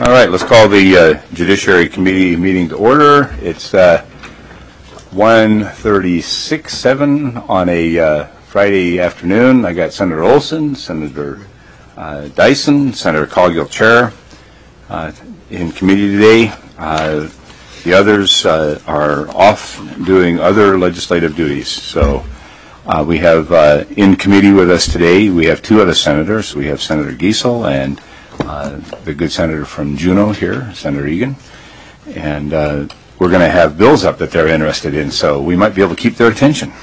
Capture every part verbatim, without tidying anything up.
All right, let's call the uh, Judiciary Committee meeting to order. It's uh, one thirty-six seven on a uh, Friday afternoon. I got Senator Olson, Senator uh, Dyson, Senator Coghill Chair uh, in committee today. Uh, the others uh, are off doing other legislative duties. So uh, we have uh, in committee with us today, we have two other senators. We have Senator Giesel and Uh, the good senator from Juneau here, Senator Egan, and uh, we're going to have bills up that they're interested in, so we might be able to keep their attention.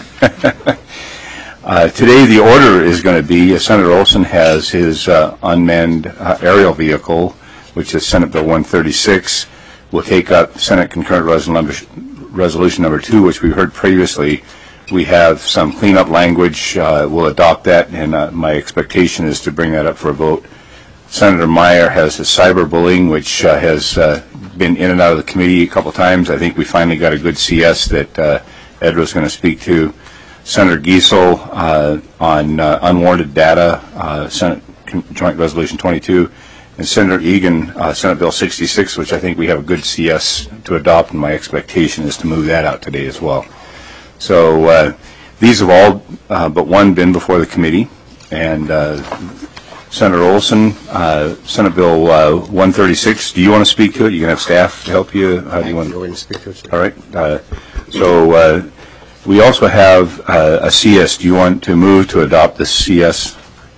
uh, today the order is going to be uh, Senator Olson has his uh, unmanned uh, aerial vehicle, which is Senate Bill one thirty-six. We'll take up Senate Concurrent Resolution, resolution number two, which we heard previously. We have some cleanup language. Uh, we'll adopt that, and uh, my expectation is to bring that up for a vote. Senator Meyer has his cyberbullying, which uh, has uh, been in and out of the committee a couple times. I think we finally got a good C S that uh, Ed was going to speak to. Senator Giesel uh, on uh, unwarranted data, uh, Senate Joint Resolution twenty-two, and Senator Egan, uh, Senate Bill sixty-six, which I think we have a good C S to adopt, and my expectation is to move that out today as well. So uh, these have all uh, but one been before the committee, and uh, Senator Olson, uh, Senate Bill uh, one thirty-six, do you want to speak to it? You can have staff to help you. How do you want to? Go ahead and speak to it, sir. All right. Uh, so uh, we also have uh, a C S. Do you want to move to adopt the C S?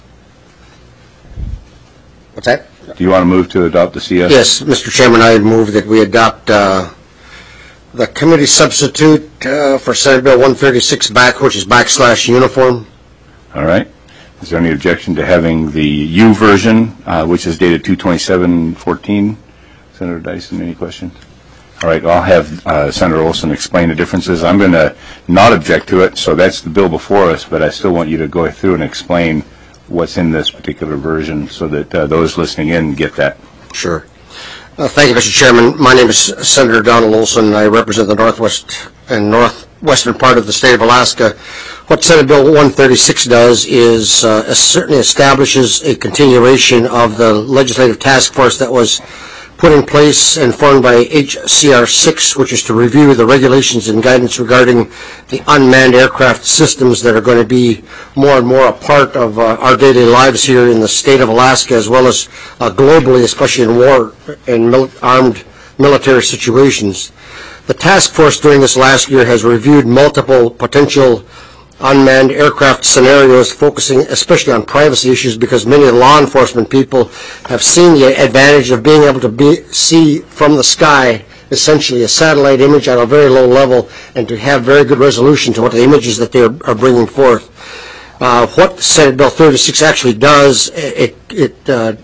What's that? Do you want to move to adopt the C S? Yes, Mister Chairman, I move that we adopt uh, the committee substitute uh, for Senate Bill one thirty-six back, which is backslash uniform. All right. Is there any objection to having the U version, uh, which is dated two twenty-seven fourteen? Senator Dyson, any questions? All right, I'll have uh, Senator Olson explain the differences. I'm going to not object to it, so that's the bill before us, but I still want you to go through and explain what's in this particular version so that uh, those listening in get that. Sure. Uh, thank you, Mister Chairman. My name is Senator Donald Olson, and I represent the northwest and northwestern part of the state of Alaska. What Senate Bill one thirty-six does is uh, certainly establishes a continuation of the legislative task force that was put in place and formed by H C R six, which is to review the regulations and guidance regarding the unmanned aircraft systems that are going to be more and more a part of uh, our daily lives here in the state of Alaska, as well as uh, globally, especially in war and mil armed military situations. The task force during this last year has reviewed multiple potential unmanned aircraft scenarios, focusing especially on privacy issues, because many law enforcement people have seen the advantage of being able to be, see from the sky essentially a satellite image at a very low level and to have very good resolution to what the images that they are, are bringing forth. Uh, what Senate Bill thirty-six actually does, it, it uh,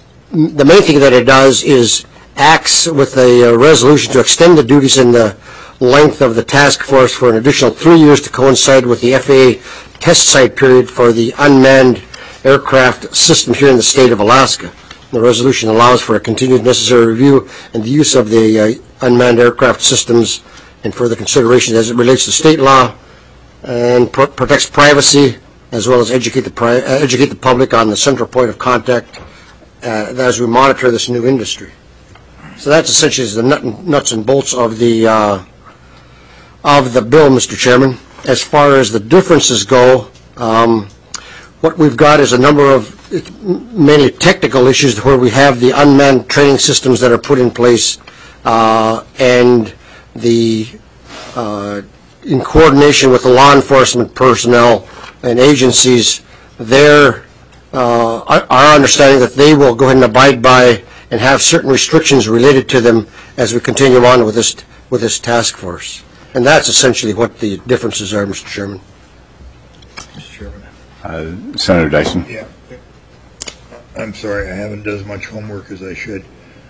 the main thing that it does is acts with a uh, resolution to extend the duties in the length of the task force for an additional three years to coincide with the F A A test site period for the unmanned aircraft system here in the state of Alaska. The resolution allows for a continued necessary review and the use of the uh, unmanned aircraft systems and further consideration as it relates to state law, and pr protects privacy, as well as educate the, pri uh, educate the public on the central point of contact uh, as we monitor this new industry. So that's essentially the nut and, nuts and bolts of the uh, of the bill, Mister Chairman. As far as the differences go, um, what we've got is a number of mainly technical issues where we have the unmanned training systems that are put in place, uh, and the uh, in coordination with the law enforcement personnel and agencies, their uh, our understanding that they will go ahead and abide by and have certain restrictions related to them as we continue on with this with this task force. And that's essentially what the differences are, Mister Chairman. Mister Chairman. Uh, Senator Dyson. Yeah. I'm sorry, I haven't done as much homework as I should.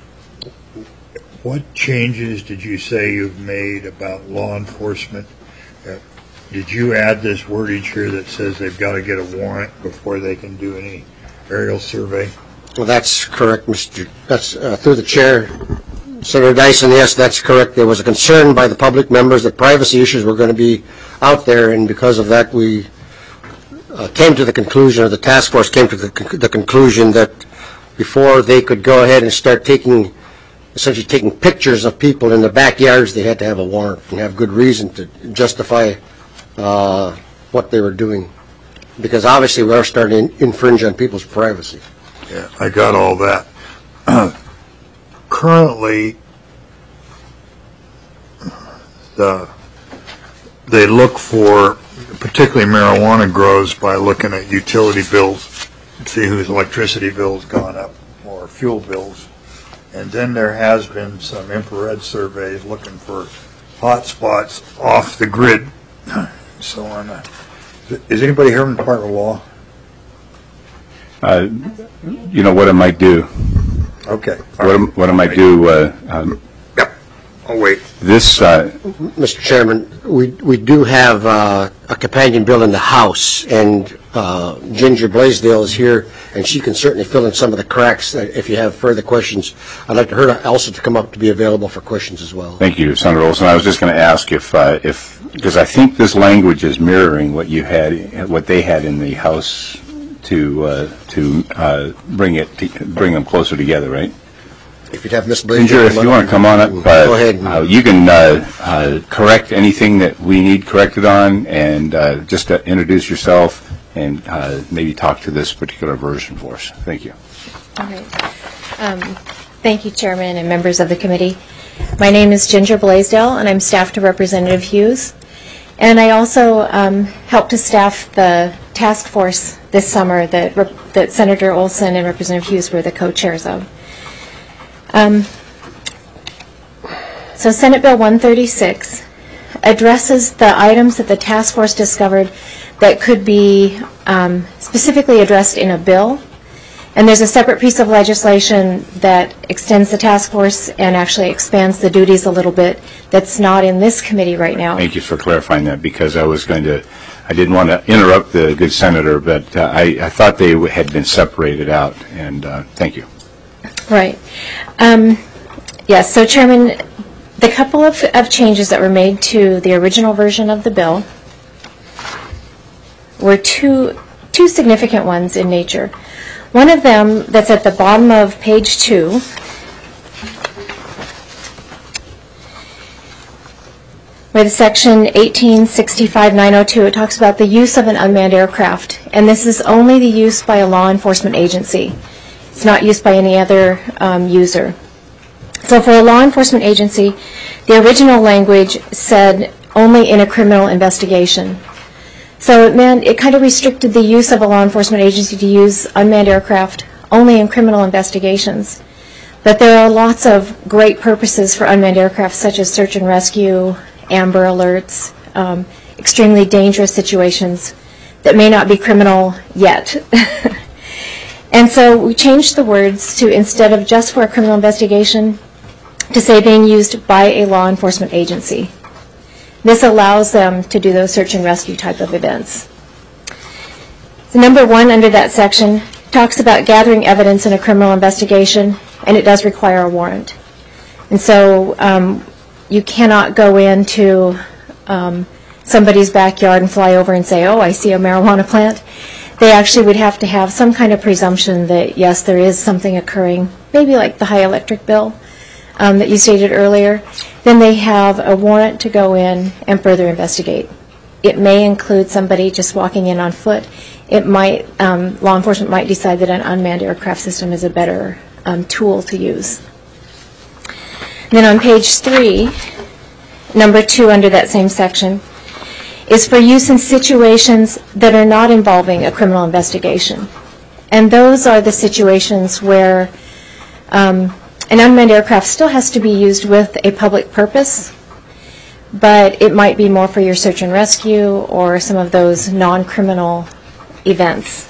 What changes did you say you've made about law enforcement? Uh, did you add this wordage here that says they've got to get a warrant before they can do any aerial survey? Well, that's correct, Mister That's uh, through the chair. Senator Dyson, yes, that's correct. There was a concern by the public members that privacy issues were going to be out there, and because of that, we uh, came to the conclusion, or the task force came to the, the conclusion that before they could go ahead and start taking, essentially taking pictures of people in the backyards, they had to have a warrant and have good reason to justify uh, what they were doing. Because obviously we are starting to infringe on people's privacy. Yeah, I got all that. Uh, currently, the, they look for, particularly marijuana grows, by looking at utility bills, see whose electricity bill's gone up, or fuel bills. And then there has been some infrared surveys looking for hot spots off the grid. So on. Uh, is anybody here from the Department of Law? Uh, you know what I might do? Okay. What, am, what I might do? Uh, um, Yep. I'll wait. This. Uh, Mister Chairman, we we do have uh, a companion bill in the House, and uh, Ginger Blaisdell is here, and she can certainly fill in some of the cracks. If you have further questions, I'd like her also to come up to be available for questions as well. Thank you, Senator Olson. I was just going to ask if, uh, if because I think this language is mirroring what you had, what they had in the House to uh, to uh, bring it, to bring them closer together, right? If you'd have Miz Blaisdell. Ginger, if you want to come on up, uh, go ahead. Uh, you can uh, uh, correct anything that we need corrected on, and uh, just uh, introduce yourself and uh, maybe talk to this particular version for us. Thank you. All right. Um, thank you, Chairman and members of the committee. My name is Ginger Blaisdell, and I'm staff to Representative Hughes. And I also um, helped to staff the task force this summer that, that Senator Olson and Representative Hughes were the co-chairs of. Um, so Senate Bill one thirty-six addresses the items that the task force discovered that could be um, specifically addressed in a bill. And there's a separate piece of legislation that extends the task force and actually expands the duties a little bit that's not in this committee right now. Thank you for clarifying that, because I was going to, I didn't want to interrupt the good senator, but uh, I, I thought they had been separated out, and uh, thank you. Right. Um, yes, so Chairman, the couple of, of changes that were made to the original version of the bill were two, two significant ones in nature. One of them that's at the bottom of page two with section eighteen sixty-five nine oh two, it talks about the use of an unmanned aircraft, and this is only the use by a law enforcement agency. It's not used by any other um, user. So for a law enforcement agency, the original language said only in a criminal investigation. So it meant it kind of restricted the use of a law enforcement agency to use unmanned aircraft only in criminal investigations. But there are lots of great purposes for unmanned aircraft, such as search and rescue, Amber Alerts, um, extremely dangerous situations that may not be criminal yet. And so we changed the words to, instead of just for a criminal investigation, to say being used by a law enforcement agency. This allows them to do those search and rescue type of events. So number one under that section talks about gathering evidence in a criminal investigation, and it does require a warrant. And so um, you cannot go into um, somebody's backyard and fly over and say, oh, I see a marijuana plant. They actually would have to have some kind of presumption that, yes, there is something occurring, maybe like the high electric bill um, that you stated earlier. Then they have a warrant to go in and further investigate. It may include somebody just walking in on foot. It might, um, law enforcement might decide that an unmanned aircraft system is a better um, tool to use. And then on page three, number two under that same section, is for use in situations that are not involving a criminal investigation. And those are the situations where um, an unmanned aircraft still has to be used with a public purpose, but it might be more for your search and rescue or some of those non-criminal events.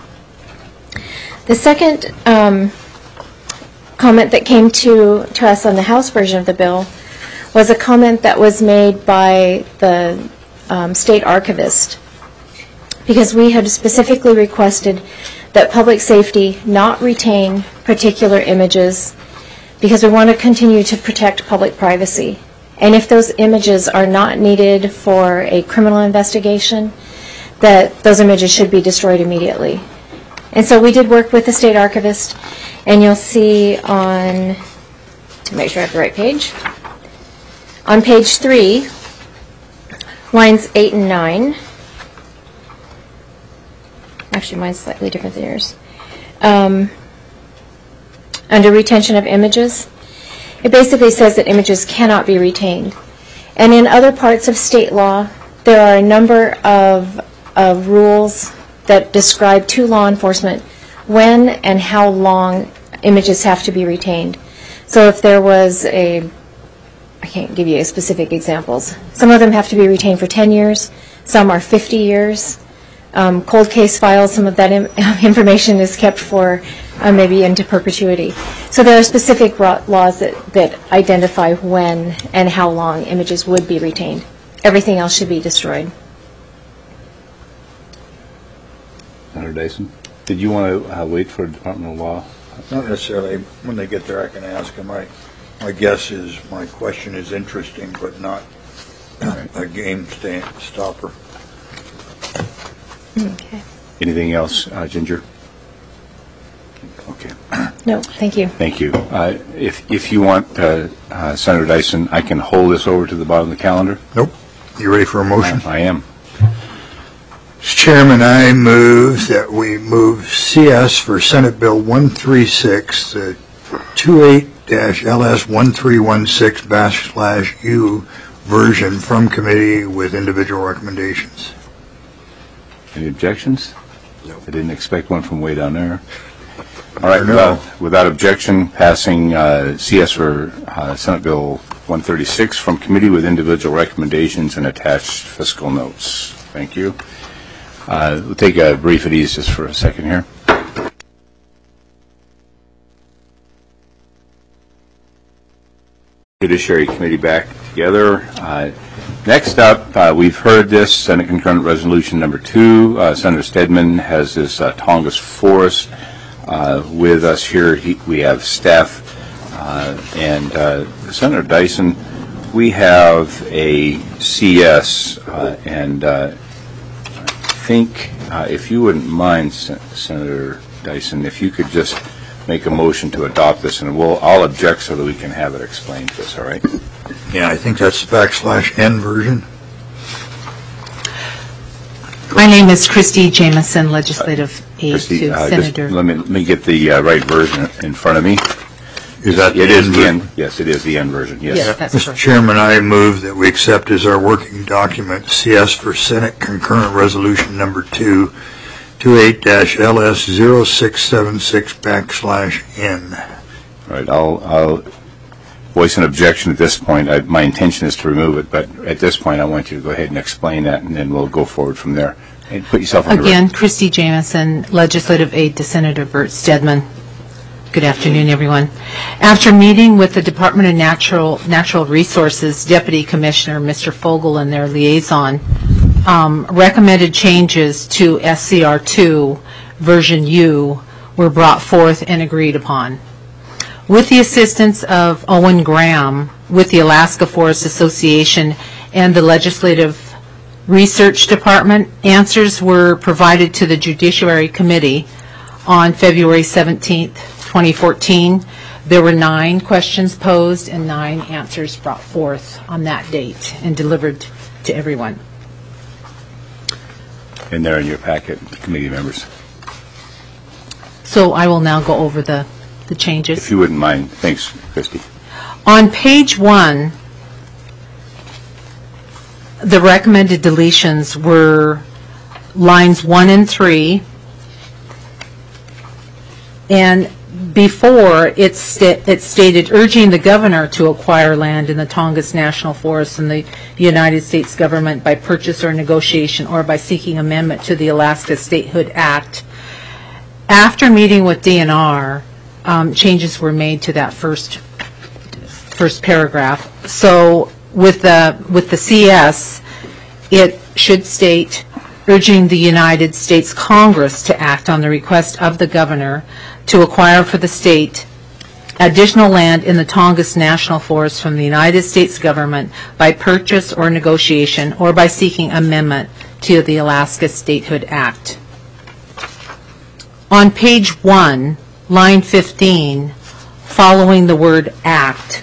The second um, comment that came to, to us on the House version of the bill was a comment that was made by the Um, state archivist, because we had specifically requested that public safety not retain particular images because we want to continue to protect public privacy. And if those images are not needed for a criminal investigation, that those images should be destroyed immediately. And so we did work with the state archivist, And you'll see on, to make sure I have the right page, on page three, lines eight and nine. Actually, mine's slightly different than yours. Um, under retention of images, it basically says that images cannot be retained. And in other parts of state law, there are a number of, of rules that describe to law enforcement when and how long images have to be retained. So if there was a, I can't give you specific examples. Some of them have to be retained for ten years. Some are fifty years. Um, cold case files, some of that im- information is kept for uh, maybe into perpetuity. So there are specific ro- laws that, that identify when and how long images would be retained. Everything else should be destroyed. Senator Dyson, did you want to uh, wait for Department of Law? Not necessarily. When they get there, I can ask them. I, my guess is my question is interesting, but not a game sta- stopper. Okay. Anything else, uh, Ginger? Okay. No, thank you. Thank you. Uh, if if you want, uh, uh, Senator Dyson, I can hold this over to the bottom of the calendar. Nope. You ready for a motion? I am. Mister Chairman, I move that we move C S for Senate Bill one thirty-six, the twenty-eight L S one three one six backslash U version from committee with individual recommendations. Any objections? No. I didn't expect one from way down there. All right, No. without, without objection, passing uh, C S for uh, Senate Bill one thirty-six from committee with individual recommendations and attached fiscal notes. Thank you. Uh, we'll take a brief at ease just for a second here. Judiciary Committee back together. Uh, next up, uh, we've heard this, Senate Concurrent Resolution Number Two. Uh, Senator Stedman has this uh, Tongass Forest uh, with us here. He, we have staff uh, and uh, Senator Dyson. We have a C S, uh, and uh, I think, uh, if you wouldn't mind, Sen- Senator Dyson, if you could just make a motion to adopt this, and we'll I'll object so that we can have it explained to us. All right? Yeah, I think that's the backslash N version. My name is Christy Jameson, legislative aide Christie, to uh, just Senator. let me let me get the uh, right version in front of me. Is that It is the version? end. Yes, it is the end version. Yes. Yes, that's Mister correct. Chairman, I move that we accept as our working document C S for Senate Concurrent Resolution Number Two, twenty-eight L S zero six seven six backslash N. All right. I'll I'll voice an objection at this point. I, my intention is to remove it, but at this point, I want you to go ahead and explain that, and then we'll go forward from there. And put yourself on the Again, Christy Jameson, legislative aide to Senator Burt Stedman. Good afternoon, everyone. After meeting with the Department of Natural Natural Resources Deputy Commissioner, Mister Fogel, and their liaison, um, recommended changes to S C R two version U were brought forth and agreed upon. With the assistance of Owen Graham with the Alaska Forest Association and the Legislative Research Department, answers were provided to the Judiciary Committee on February seventeenth, twenty fourteen. There were nine questions posed and nine answers brought forth on that date and delivered to everyone. And they're in your packet, committee members. So I will now go over the, the changes. If you wouldn't mind. Thanks, Christy. On page one, the recommended deletions were lines one and three. And before, it, sta- it stated urging the governor to acquire land in the Tongass National Forest and the United States government by purchase or negotiation or by seeking amendment to the Alaska Statehood Act. After meeting with D N R, um, changes were made to that first first paragraph. So with the with the C S, it should state urging the United States Congress to act on the request of the governor to acquire for the state additional land in the Tongass National Forest from the United States government by purchase or negotiation or by seeking amendment to the Alaska Statehood Act. On page one, line fifteen, following the word act,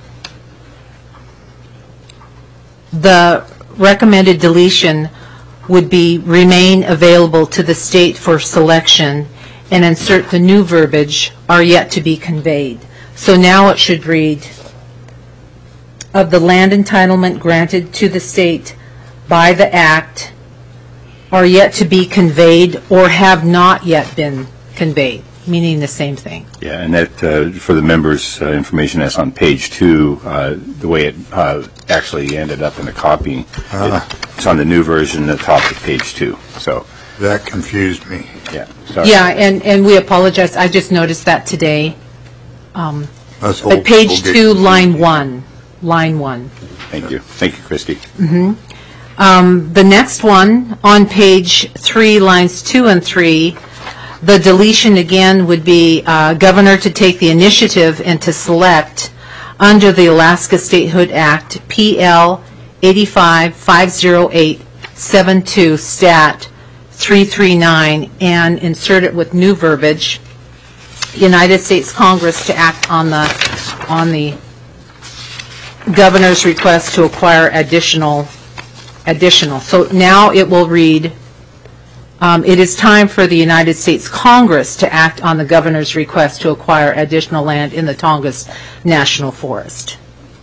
the recommended deletion would be remain available to the state for selection, and insert the new verbiage, are yet to be conveyed. So now it should read, of the land entitlement granted to the state by the act are yet to be conveyed or have not yet been conveyed, meaning the same thing. Yeah, and that, uh, for the members' uh, information, that's on page two, uh, the way it uh, actually ended up in the copy. Ah. It, it's on the new version at the top of page two. So, That confused me. yeah. Sorry. Yeah, and, and we apologize. I just noticed that today. Um, Us At old page people get two, confused. line one, line one. Thank you. Thank you, Christie. Um, the next one, on page three, lines two and three, the deletion again would be uh, governor to take the initiative and to select under the Alaska Statehood Act, P L eighty-five five oh eight seventy-two stat three thirty-nine, and insert it with new verbiage, United States Congress to act on the, on the governor's request to acquire additional, additional. So now it will read, um, it is time for the United States Congress to act on the governor's request to acquire additional land in the Tongass National Forest.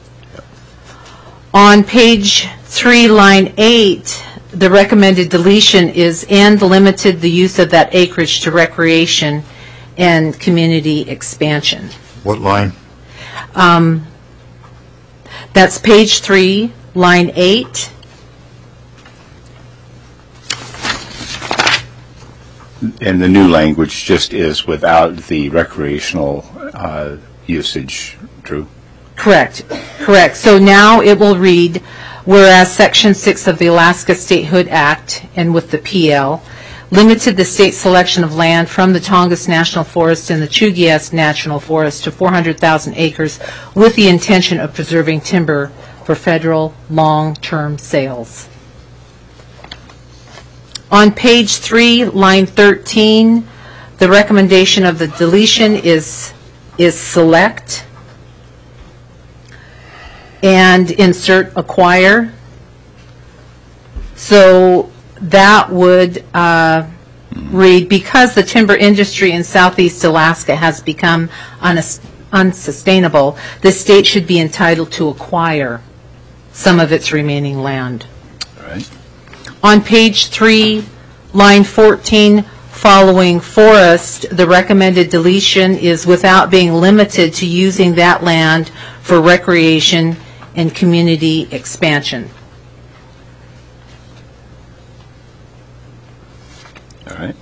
On page three, line eight, the recommended deletion is and limited the use of that acreage to recreation and community expansion. What line? Um, that's page three, line eight. And the new language just is without the recreational uh, usage, Drew? Correct, correct. So now it will read, whereas Section six of the Alaska Statehood Act, and with the P L, limited the state selection of land from the Tongass National Forest and the Chugach National Forest to four hundred thousand acres with the intention of preserving timber for federal long-term sales. On page three, line thirteen, the recommendation of the deletion is, is select and insert acquire. So that would uh, read, because the timber industry in southeast Alaska has become unas- unsustainable, the state should be entitled to acquire some of its remaining land. All right. On page three, line fourteen, following forest, the recommended deletion is without being limited to using that land for recreation and community expansion. All right.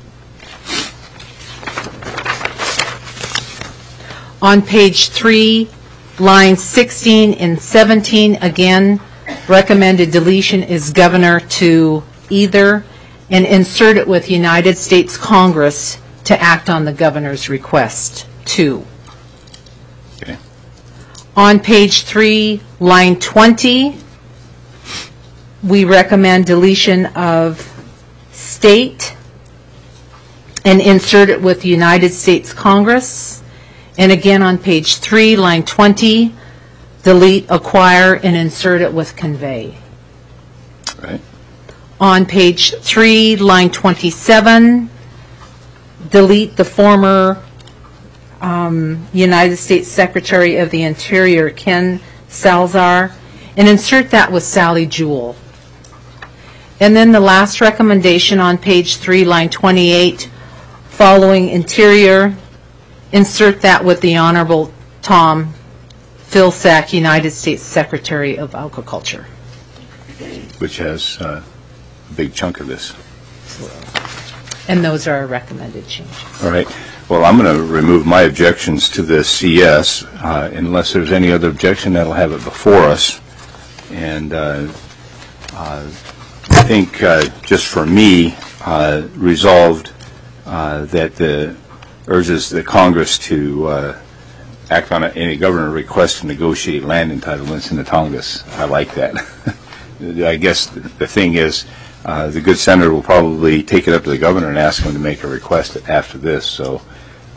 On page three, lines sixteen and seventeen, again, recommended deletion is governor to either, and insert it with United States Congress to act on the governor's request to. Okay. On page three, line twenty, we recommend deletion of state and insert it with United States Congress. And again on page three, line twenty, delete acquire and insert it with convey. All right. On page three, line twenty-seven, delete the former um, United States Secretary of the Interior, Ken Salazar, and insert that with Sally Jewell. And then the last recommendation on page three, line twenty-eight, following Interior, insert that with the Honorable Tom Vilsack, United States Secretary of Agriculture. Which has uh, a big chunk of this. And those are our recommended changes. All right. Well, I'm going to remove my objections to this C S. Uh, unless there's any other objection, that'll have it before us. And uh, uh, I think uh, just for me, uh, resolved uh, that the urges the Congress to uh, act on a, any governor request to negotiate land entitlements in the Tongass. I like that. I guess the, the thing is, uh, the good senator will probably take it up to the governor and ask him to make a request after this. So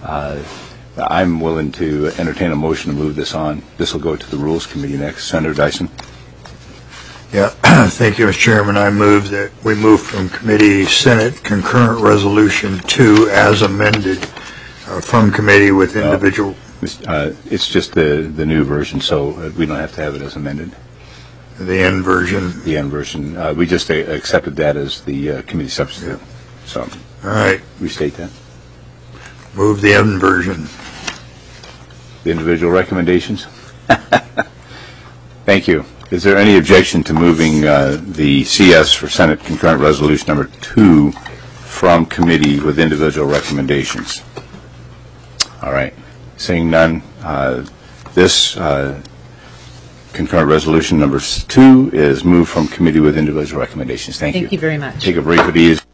Uh, I'm willing to entertain a motion to move this on. This will go to the Rules Committee next. Senator Dyson. Yeah, thank you, Mister Chairman. I move that we move from committee Senate concurrent resolution two as amended uh, from committee with individual. Uh, it's just the, the new version, so we don't have to have it as amended. The end version. The end version. Uh, we just uh, accepted that as the uh, committee substitute. Yeah. So, all right. Restate that. Move the end version. The individual recommendations. Thank you. Is there any objection to moving uh, the C S for Senate concurrent resolution number two from committee with individual recommendations? All right. Seeing none, uh, this uh, concurrent resolution number two is moved from committee with individual recommendations. Thank, Thank you. Thank you very much. Take a break with ease.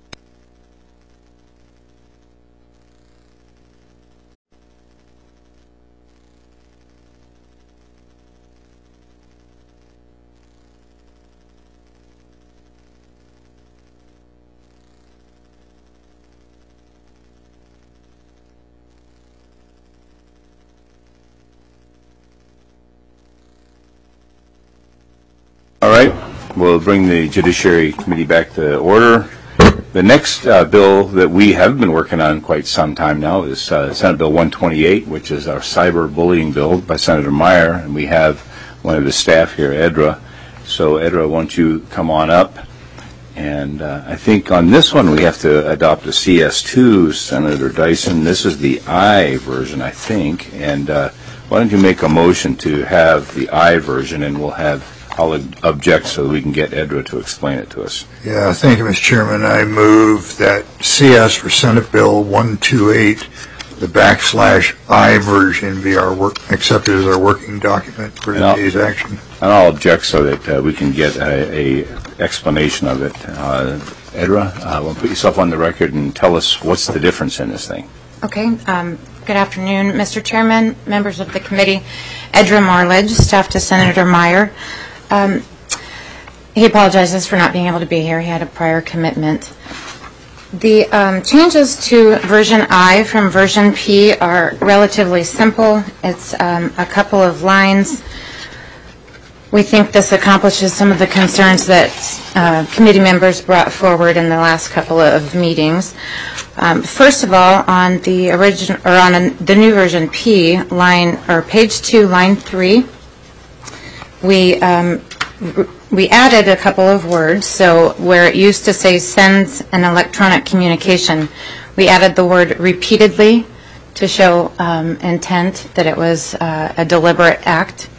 All right, we'll bring the Judiciary Committee back to order. The next uh, bill that we have been working on quite some time now is uh, Senate Bill one twenty-eight, which is our cyber bullying bill by Senator Meyer, and we have one of his staff here, Edra. So Edra, why don't you come on up? And uh, I think on this one we have to adopt a C S two, Senator Dyson. This is the I version, I think. And uh, why don't you make a motion to have the I version, and we'll have I'll object so that we can get Edra to explain it to us. Yeah, thank you, Mister Chairman. I move that C S for Senate Bill one twenty-eight, the backslash I version, be our work accepted as our working document for today's action. And I'll object so that uh, we can get a, a explanation of it. Uh, Edra, uh, well, put yourself on the record and tell us what's the difference in this thing. Okay. Um, good afternoon, Mister Chairman, members of the committee. Edra Marledge, staff to Senator Meyer. Um, he apologizes for not being able to be here. He had a prior commitment. The um, changes to version I from version P are relatively simple. It's um, a couple of lines. We think this accomplishes some of the concerns that uh, committee members brought forward in the last couple of meetings. Um, first of all, on the original or on a, the new version P, line or page two, line three. We um, we added a couple of words. So where it used to say sends an electronic communication, we added the word repeatedly to show um, intent that it was uh, a deliberate act.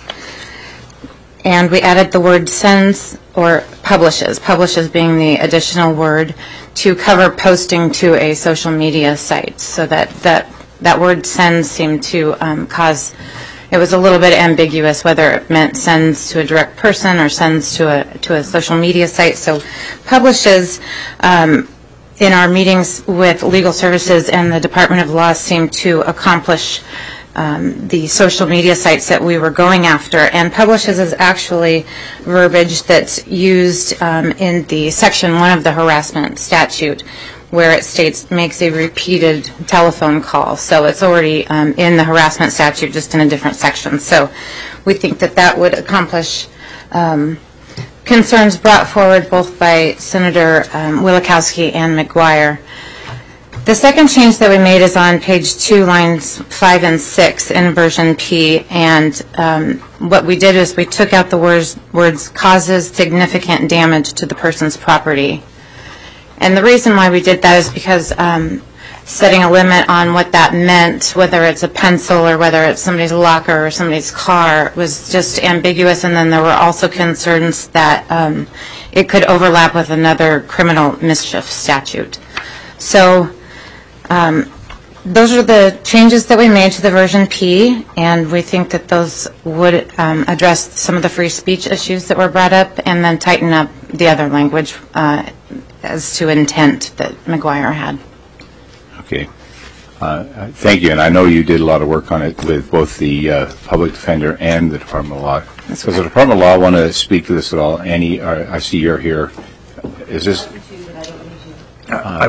And we added the word sends or publishes, publishes being the additional word, to cover posting to a social media site. So that that, that word sends seemed to um, cause. It was a little bit ambiguous whether it meant sends to a direct person or sends to a to a social media site. So publishes um, in our meetings with legal services and the Department of Law seemed to accomplish um, the social media sites that we were going after. And publishes is actually verbiage that's used um, in the section one of the harassment statute, where it states makes a repeated telephone call. So it's already um, in the harassment statute, just in a different section. So we think that that would accomplish um, concerns brought forward both by Senator um, Wielechowski and McGuire. The second change that we made is on page two, lines five and six in version P. And um, what we did is we took out the words, words causes significant damage to the person's property. And the reason why we did that is because um, setting a limit on what that meant, whether it's a pencil or whether it's somebody's locker or somebody's car, was just ambiguous. And then there were also concerns that um, it could overlap with another criminal mischief statute. So um, those are the changes that we made to the version P, and we think that those would um, address some of the free speech issues that were brought up and then tighten up the other language uh, as to intent that McGuire had. Okay. Uh, thank you. And I know you did a lot of work on it with both the uh, public defender and the Department of Law. Does the Department of Law want to speak to this at all? Annie, uh, I see you're here. Is this? Uh, I would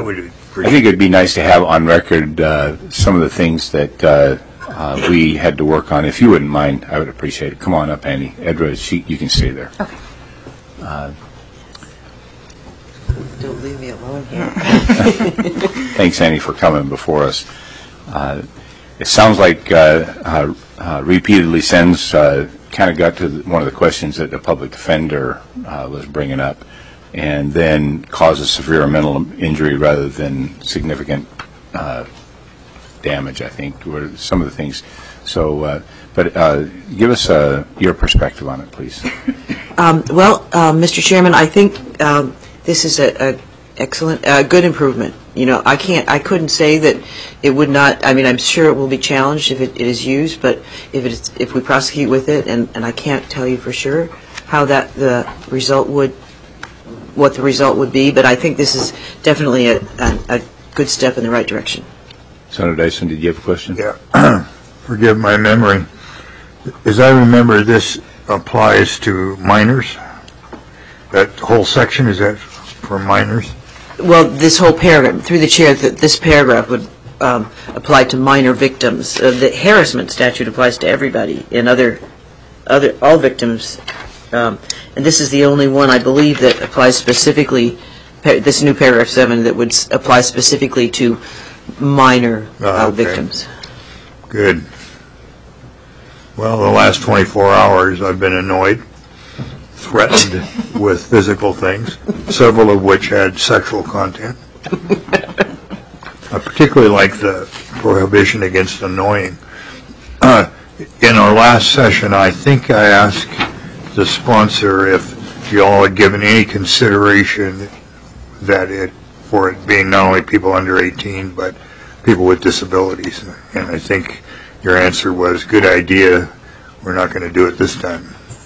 I think it'd be nice to have on record uh, some of the things that uh, uh, we had to work on. If you wouldn't mind, I would appreciate it. Come on up, Annie. Edra, she, you can stay there. Okay. Uh, Don't leave me alone here. Thanks, Annie, for coming before us. Uh, it sounds like uh, uh, uh, repeatedly sends uh, kind of got to the, one of the questions that the public defender uh, was bringing up, and then causes severe mental injury rather than significant uh, damage, I think, were some of the things. So, uh, but uh, give us uh, your perspective on it, please. Um, well, uh, Mister Chairman, I think um, this is a, a excellent, uh, good improvement. You know, I can't, I couldn't say that it would not. I mean, I'm sure it will be challenged if it, it is used, but if it is, if we prosecute with it, and, and I can't tell you for sure how that the result would, what the result would be, but I think this is definitely a, a, a good step in the right direction. Senator Dyson, did you have a question? Yeah. Forgive my memory. As I remember, this applies to minors. That whole section, is that for minors? Well, this whole paragraph, through the chair, that this paragraph would um, apply to minor victims. Uh, the harassment statute applies to everybody and other, other all victims. Um, and this is the only one, I believe, that applies specifically, this new paragraph seven, that would s- apply specifically to minor Ah, uh, okay. victims. Good. Well, the last twenty-four hours I've been annoyed, threatened with physical things, several of which had sexual content. I particularly like the prohibition against annoying. Uh, in our last session, I think I asked the sponsor if you all had given any consideration that it, for it being not only people under eighteen, but people with disabilities. And I think your answer was, good idea, we're not going to do it this time.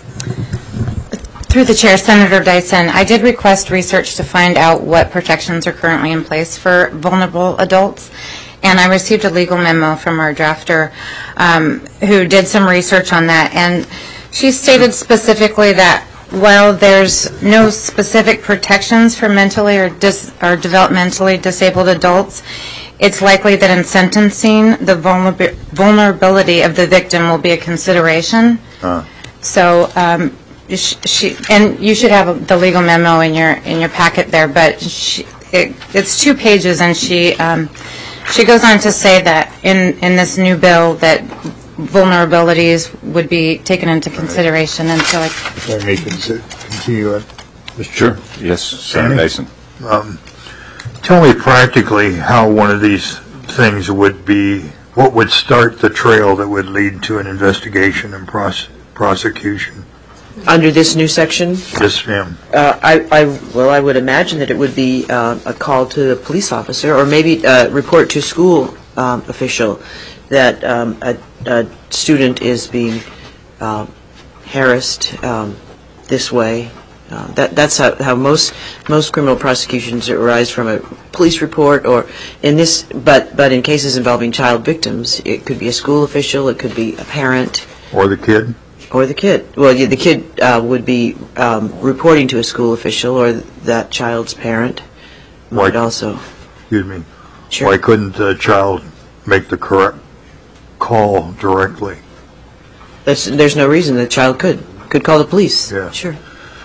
Through the chair, Senator Dyson, I did request research to find out what protections are currently in place for vulnerable adults, and I received a legal memo from our drafter um, who did some research on that, and she stated specifically that while there's no specific protections for mentally or, dis- or developmentally disabled adults, it's likely that in sentencing, the vulner- vulnerability of the victim will be a consideration. Uh. So, um, sh- she and you should have the legal memo in your in your packet there. But she, it, it's two pages, and she um, she goes on to say that in in this new bill that vulnerabilities would be taken into consideration. And so, I, If I may consi- continue it. Mister Sure. Yes, Senator Annie? Dyson. Um, tell me practically how one of these things would be, what would start the trail that would lead to an investigation and pros- prosecution? Under this new section, Yes, ma'am. uh, I, I, well, I would imagine that it would be uh, a call to the police officer, or maybe uh, report to school um, official that um, a, a student is being uh, harassed um, this way. Uh, that, that's how, how most most criminal prosecutions arise, from a police report, or in this. But but in cases involving child victims, it could be a school official, it could be a parent, Or the kid? or the kid. Well, yeah, the kid uh, would be um, reporting to a school official, or that child's parent might Why- also. Excuse me. Sure. Why couldn't the child make the correct call directly? That's, there's no reason the child could could call the police. Yeah. Sure.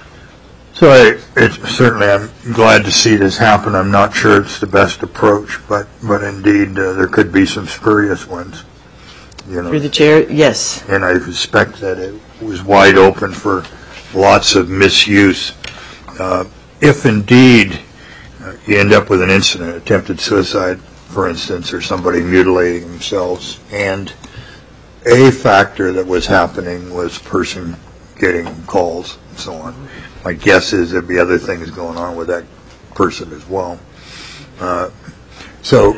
So I, it, certainly I'm glad to see this happen. I'm not sure it's the best approach, but, but indeed uh, there could be some spurious ones. You know. Through the chair, yes. And I suspect that it was wide open for lots of misuse. Uh, if indeed uh, you end up with an incident, attempted suicide, for instance, or somebody mutilating themselves, and a factor that was happening was person getting calls and so on, my guess is there'd be other things going on with that person as well. Uh, so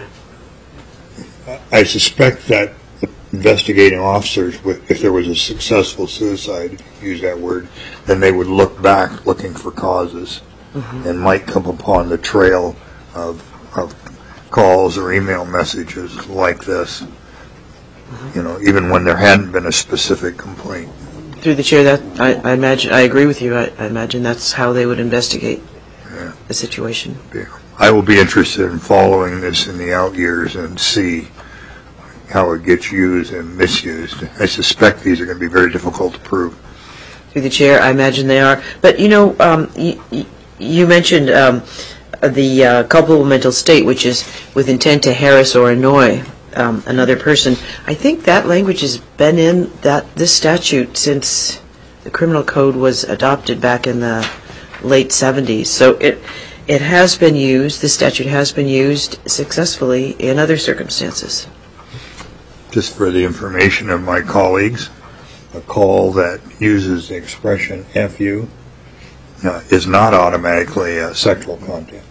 I suspect that investigating officers, if there was a successful suicide, use that word, then they would look back looking for causes, mm-hmm. and might come upon the trail of, of calls or email messages like this, mm-hmm. you know, even when there hadn't been a specific complaint. Through the chair, that I, I imagine, I agree with you. I, I imagine that's how they would investigate. Yeah. the situation. Yeah. I will be interested in following this in the out years and see how it gets used and misused. I suspect these are going to be very difficult to prove. Through the chair, I imagine they are. But, you know, um, you, you mentioned um, the uh, culpable mental state, which is with intent to harass or annoy um, another person. I think that language has been in that this statute since the criminal code was adopted back in the late seventies. So it it has been used, the statute has been used successfully in other circumstances. Just for the information of my colleagues, a call that uses the expression F U uh, is not automatically uh, sexual content,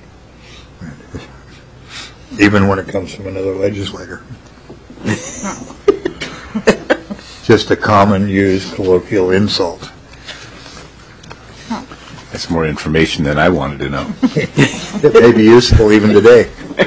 even when it comes from another legislator. Just a common used colloquial insult. That's more information than I wanted to know. That may be useful even today.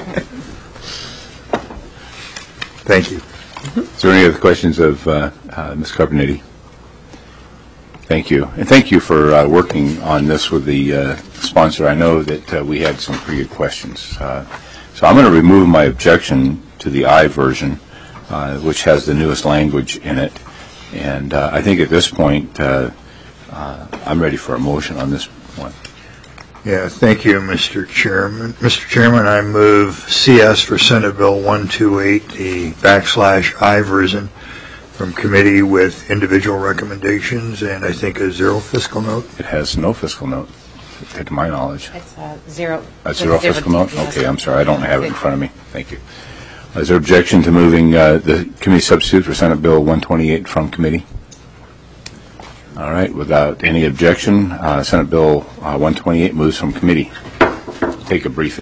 Thank you. Is there any other questions of uh, uh, Miz Carbonetti? Thank you. And thank you for uh, working on this with the uh, sponsor. I know that uh, we had some pretty good questions. Uh, so I'm going to remove my objection to the I version, uh, which has the newest language in it. And uh, I think at this point, uh, uh, I'm ready for a motion on this one. Yeah, thank you, Mister Chairman. Mister Chairman, I move C S for Senate Bill one twenty-eight, the backslash I version, from committee with individual recommendations and I think a zero fiscal note. It has no fiscal note, to my knowledge. It's uh, zero. A zero zero fiscal note? yes. Okay, I'm sorry, I don't have it in front of me. Thank you. Is there objection to moving uh, the committee substitute for Senate Bill one twenty-eight from committee? All right, without any objection, uh, Senate Bill uh, one twenty-eight moves from committee. Take a brief.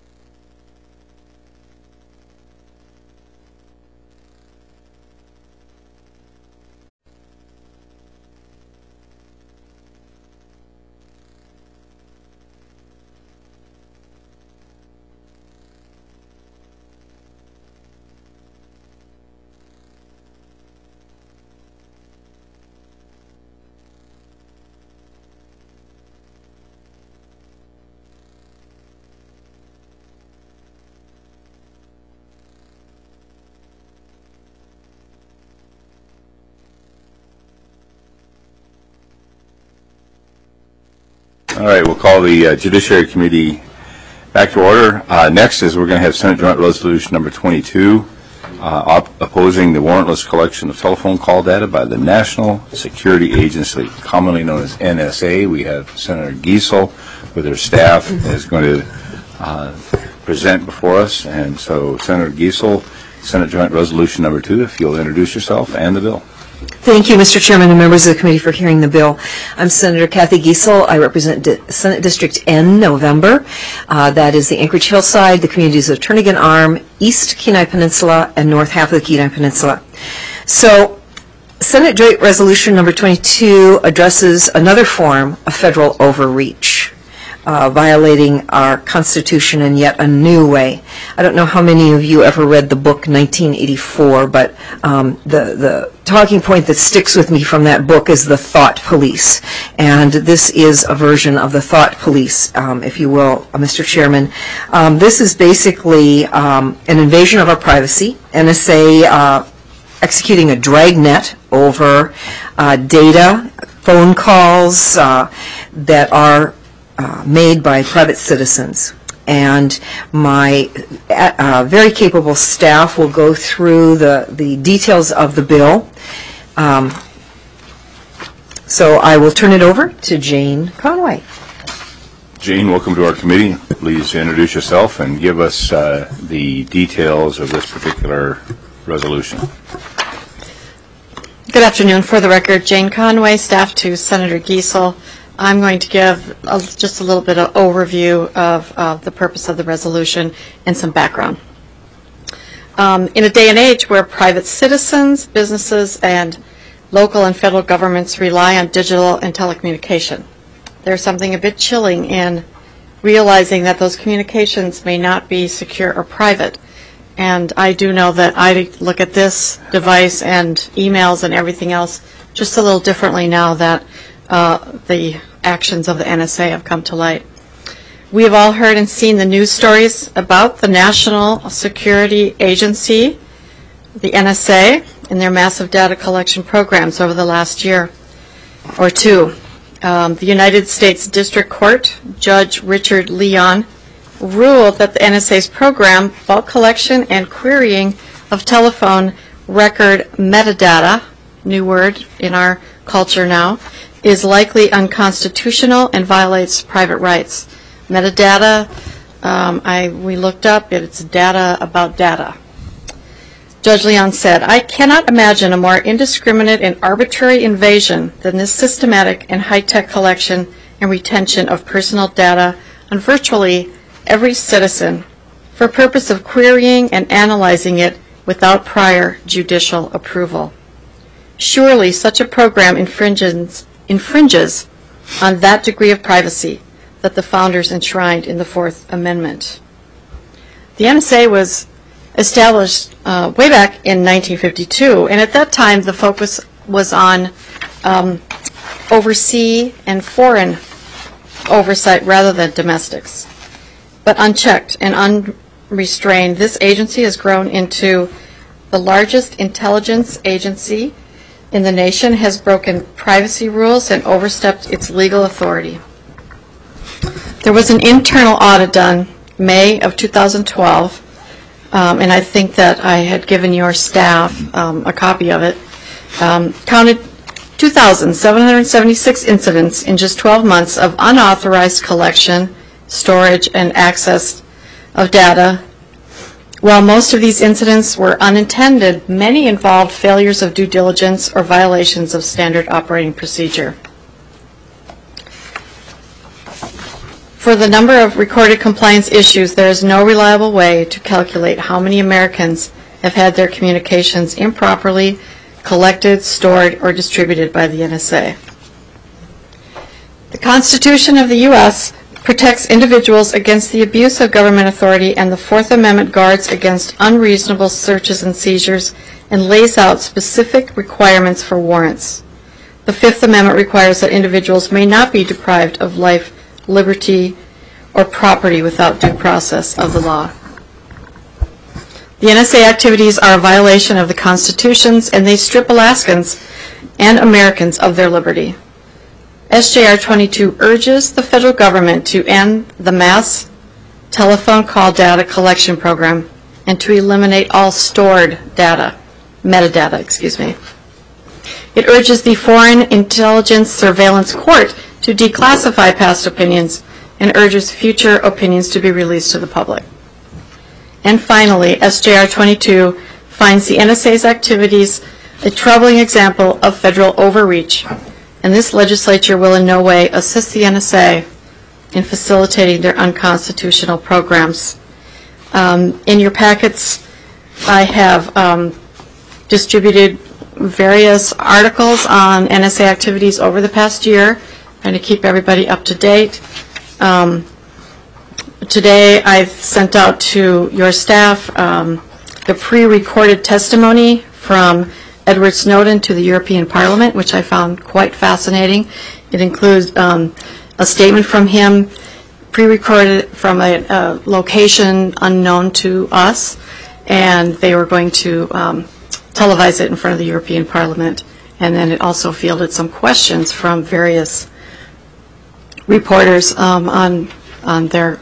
All right, we'll call the uh, Judiciary Committee back to order. Uh, next is we're going to have Senate Joint Resolution number twenty-two, uh, op- opposing the warrantless collection of telephone call data by the National Security Agency, commonly known as N S A. We have Senator Giesel with her staff is going to uh, present before us. And so, Senator Giesel, Senate Joint Resolution number two, if you'll introduce yourself and the bill. Thank you, Mister Chairman and members of the committee for hearing the bill. I'm Senator Kathy Giesel. I represent Di- Senate District N, November. Uh, that is the Anchorage Hillside, the communities of Turnagain Arm, East Kenai Peninsula, and north half of the Kenai Peninsula. So, Senate Joint Resolution number twenty-two addresses another form of federal overreach, uh, violating our Constitution in yet a new way. I don't know how many of you ever read the book nineteen eighty-four, but um, the, the talking point that sticks with me from that book is the thought police. And this is a version of the thought police, um, if you will, uh, Mister Chairman. Um, this is basically um, an invasion of our privacy. N S A uh, executing a dragnet over uh, data, phone calls uh, that are uh, made by private citizens. And my uh, very capable staff will go through the, the details of the bill. Um, so I will turn it over to Jane Conway. Jane, welcome to our committee. Please introduce yourself and give us uh, the details of this particular resolution. Good afternoon. For the record, Jane Conway, staff to Senator Giesel. I'm going to give a, just a little bit of overview of uh, the purpose of the resolution and some background. Um, in a day and age where private citizens, businesses, and local and federal governments rely on digital and telecommunication, there's something a bit chilling in realizing that those communications may not be secure or private. And I do know that I look at this device and emails and everything else just a little differently now that uh, the actions of the N S A have come to light. We have all heard and seen the news stories about the National Security Agency, the N S A, and their massive data collection programs over the last year or two. Um, the United States District Court, Judge Richard Leon, ruled that the N S A's program, bulk collection and querying of telephone record metadata, new word in our culture now, is likely unconstitutional and violates private rights. Metadata, um, I we looked up, it's data about data. Judge Leon said, "I cannot imagine a more indiscriminate and arbitrary invasion than this systematic and high-tech collection and retention of personal data on virtually every citizen for purpose of querying and analyzing it without prior judicial approval. Surely such a program infringes, infringes on that degree of privacy that the founders enshrined in the Fourth Amendment." The N S A was established uh, way back in nineteen fifty-two, and at that time the focus was on um, overseas and foreign oversight rather than domestics. But unchecked and unrestrained, this agency has grown into the largest intelligence agency in the nation, has broken privacy rules and overstepped its legal authority. There was an internal audit done May of two thousand twelve, um, and I think that I had given your staff um, a copy of it, um, counted two thousand seven hundred seventy-six incidents in just twelve months of unauthorized collection, storage, and access of data. While most of these incidents were unintended, many involved failures of due diligence or violations of standard operating procedure. For the number of recorded compliance issues, there is no reliable way to calculate how many Americans have had their communications improperly collected, stored, or distributed by the N S A. The Constitution of the U S protects individuals against the abuse of government authority, and the Fourth Amendment guards against unreasonable searches and seizures and lays out specific requirements for warrants. The Fifth Amendment requires that individuals may not be deprived of life, liberty, or property without due process of the law. The N S A activities are a violation of the constitutions, and they strip Alaskans and Americans of their liberty. S J R twenty-two urges the federal government to end the mass telephone call data collection program and to eliminate all stored data, metadata, excuse me. It urges the Foreign Intelligence Surveillance Court to declassify past opinions and urges future opinions to be released to the public. And finally, S J R twenty-two finds the N S A's activities a troubling example of federal overreach, and this legislature will in no way assist the N S A in facilitating their unconstitutional programs. Um, in your packets, I have um, distributed various articles on N S A activities over the past year, and to keep everybody up to date. Um, today, I've sent out to your staff um, the pre-recorded testimony from Edward Snowden to the European Parliament, which I found quite fascinating. It includes um, a statement from him, pre-recorded from a, a location unknown to us, and they were going to um, televise it in front of the European Parliament. And then it also fielded some questions from various reporters um, on on their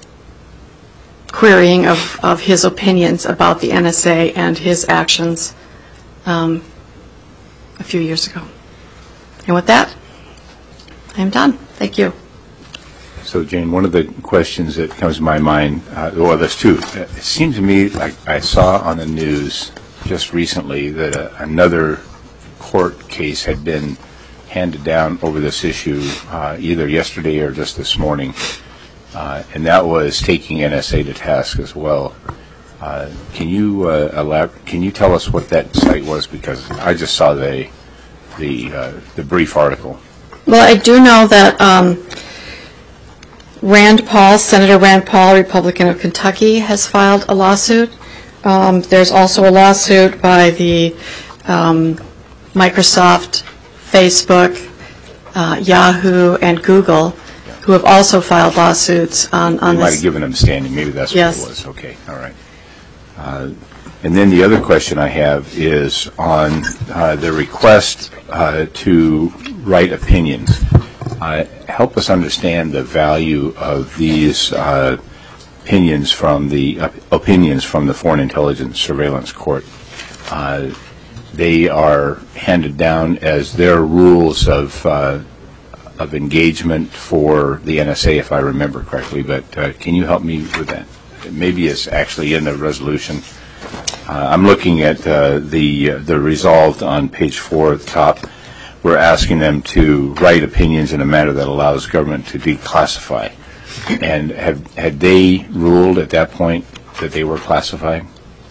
querying of, of his opinions about the N S A and his actions um, a few years ago. And with that, I'm done. Thank you. So, Jane, one of the questions that comes to my mind, uh, well, there's two. It seems to me like I saw on the news just recently that uh, another court case had been handed down over this issue uh, either yesterday or just this morning, uh, and that was taking N S A to task as well. Uh, can you uh, elab- Can you tell us what that site was? Because I just saw the the uh, the brief article. Well, I do know that um, Rand Paul, Senator Rand Paul, Republican of Kentucky, has filed a lawsuit. Um, there's also a lawsuit by the um, Microsoft, Facebook, uh, Yahoo, and Google, who have also filed lawsuits on, on You might have this. given them standing, maybe that's what Yes. it was. Okay, all right. Uh, And then the other question I have is on uh, the request uh, to write opinions. Uh, Help us understand the value of these uh, opinions from the uh, opinions from the Foreign Intelligence Surveillance Court. Uh, They are handed down as their rules of uh, of engagement for the N S A, if I remember correctly, but uh, can you help me with that? Maybe it's actually in the resolution. Uh, I'm looking at uh, the uh, the resolved on page four at the top. We're asking them to write opinions in a manner that allows government to declassify. And have had they ruled at that point that they were classifying?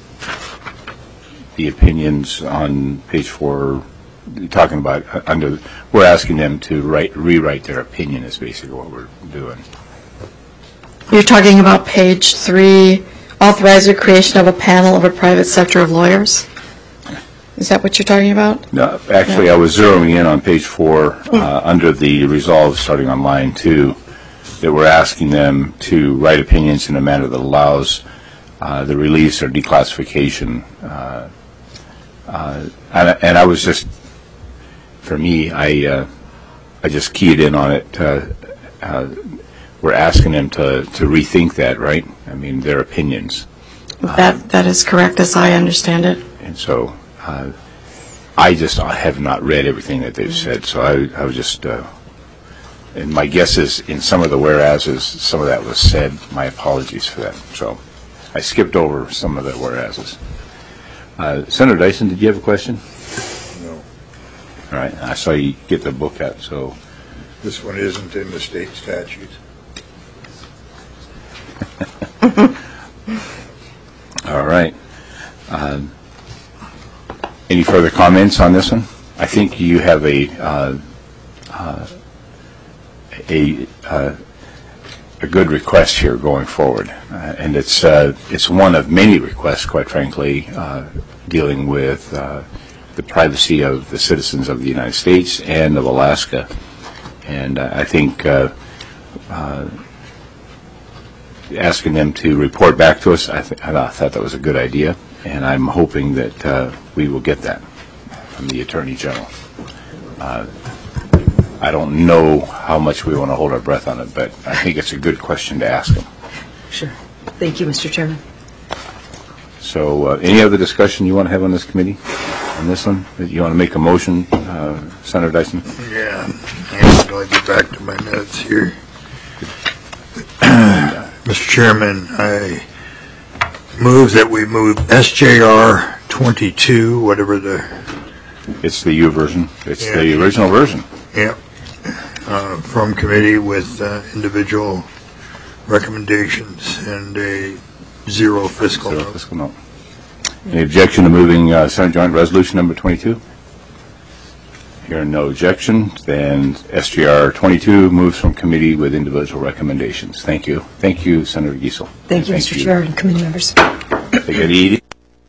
The opinions on page four, talking about uh, under, we're asking them to write rewrite their opinion is basically what we're doing. You're talking about page three, authorize the creation of a panel of a private sector of lawyers? Is that what you're talking about? No, actually, I was zeroing in on page four uh, under the resolve, starting on line two, that we're asking them to write opinions in a manner that allows uh, the release or declassification. Uh, uh, and, and I was just, for me, I uh, I just keyed in on it. Uh, uh, we're asking them to, to rethink that, right? I mean, their opinions. That That is correct, as I understand it. And so uh, I just have not read everything that they've said, so I, I was just, uh, and my guess is in some of the whereases, some of that was said. My apologies for that. So I skipped over some of the whereases. Uh, Senator Dyson, did you have a question? No. All right, I saw you get the book out, so. This one isn't in the state statutes. All right. Um, any further comments on this one? I think you have a uh, uh, a uh, a good request here going forward, uh, and it's uh, it's one of many requests, quite frankly, uh, dealing with uh, the privacy of the citizens of the United States and of Alaska, and uh, I think. Uh, uh, asking them to report back to us, I, th- I thought that was a good idea, and I'm hoping that uh, we will get that from the Attorney General. Uh, I don't know how much we want to hold our breath on it, but I think it's a good question to ask them. Sure. Thank you, Mister Chairman. So uh, any other discussion you want to have on this committee, on this one? You want to make a motion, uh, Senator Dyson? Yeah, and I'll get back to my notes here. Mister Chairman, I move that we move S J R twenty-two, whatever the, It's the U version. It's Yeah. the original version. yeah, uh, from committee with uh, individual recommendations and a zero fiscal Zero note. fiscal note. Any objection to moving uh, Senate Joint Resolution number twenty-two? Hearing no objection, then S J R twenty-two moves from committee with individual recommendations. Thank you. Thank you, Senator Giesel. Thank you, Mister Chair and committee members. Take it easy.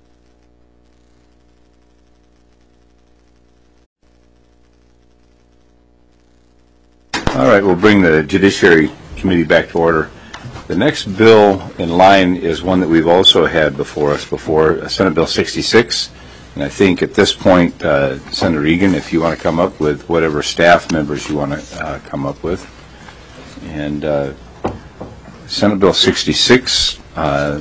All right, we'll bring the Judiciary Committee back to order. The next bill in line is one that we've also had before us before, uh, Senate Bill sixty-six. And I think at this point, uh, Senator Egan, if you want to come up with whatever staff members you want to uh, come up with. And uh, Senate Bill sixty-six uh,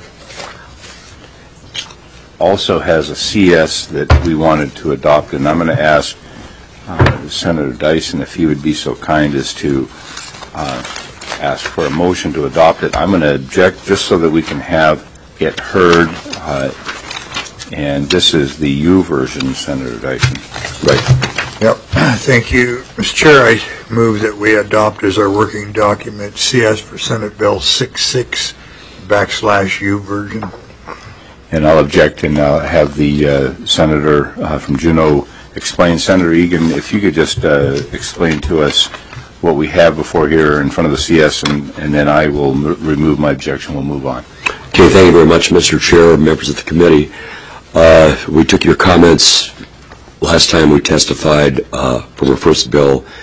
also has a C S that we wanted to adopt, and I'm going to ask uh, Senator Dyson if he would be so kind as to uh, ask for a motion to adopt it. I'm going to object just so that we can have it heard. Uh, and this is the U version, Senator Dyson. Right. Yep. Thank you. Mister Chair, I move that we adopt as our working document C S for Senate Bill sixty-six backslash U version. And I'll object and uh, have the uh, senator uh, from Juneau explain. Senator Egan, if you could just uh, explain to us what we have before here in front of the C S, and, and then I will m- remove my objection. We'll move on. Okay, thank you very much, Mister Chair, members of the committee. Uh, we took your comments last time we testified uh, from our first bill,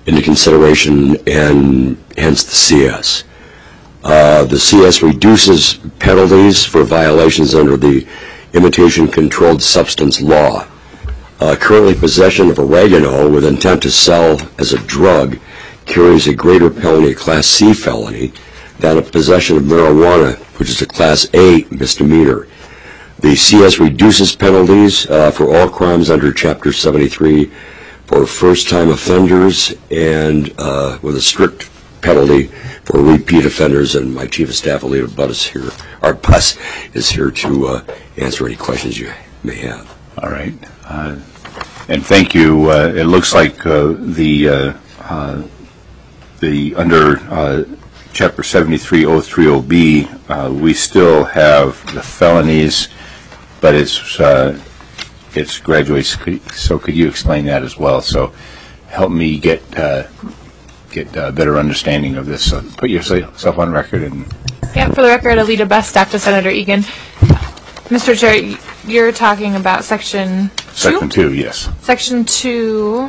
into consideration, and hence the C S. Uh, the C S reduces penalties for violations under the Imitation Controlled Substance Law. Uh, currently, possession of oregano with intent to sell as a drug carries a greater penalty, a Class C felony, than a possession of marijuana, which is a Class A misdemeanor. The C S reduces penalties uh, for all crimes under Chapter seventy-three for first-time offenders, and uh, with a strict penalty for repeat offenders. And my Chief of Staff, Alita Bus, here, our Bus, is here to uh, answer any questions you may have. All right. Uh, and thank you. Uh, it looks like uh, the uh, uh, the under uh, Chapter seventy-three oh three oh B, uh, we still have the felonies, but it's uh, it's graduates. So could you explain that as well? So help me get uh, get a better understanding of this. So put yourself on record. And yeah, for the record, Alita Best, staff to Senator Egan. Mister Chair, you're talking about section two? Section two, yes. Section two,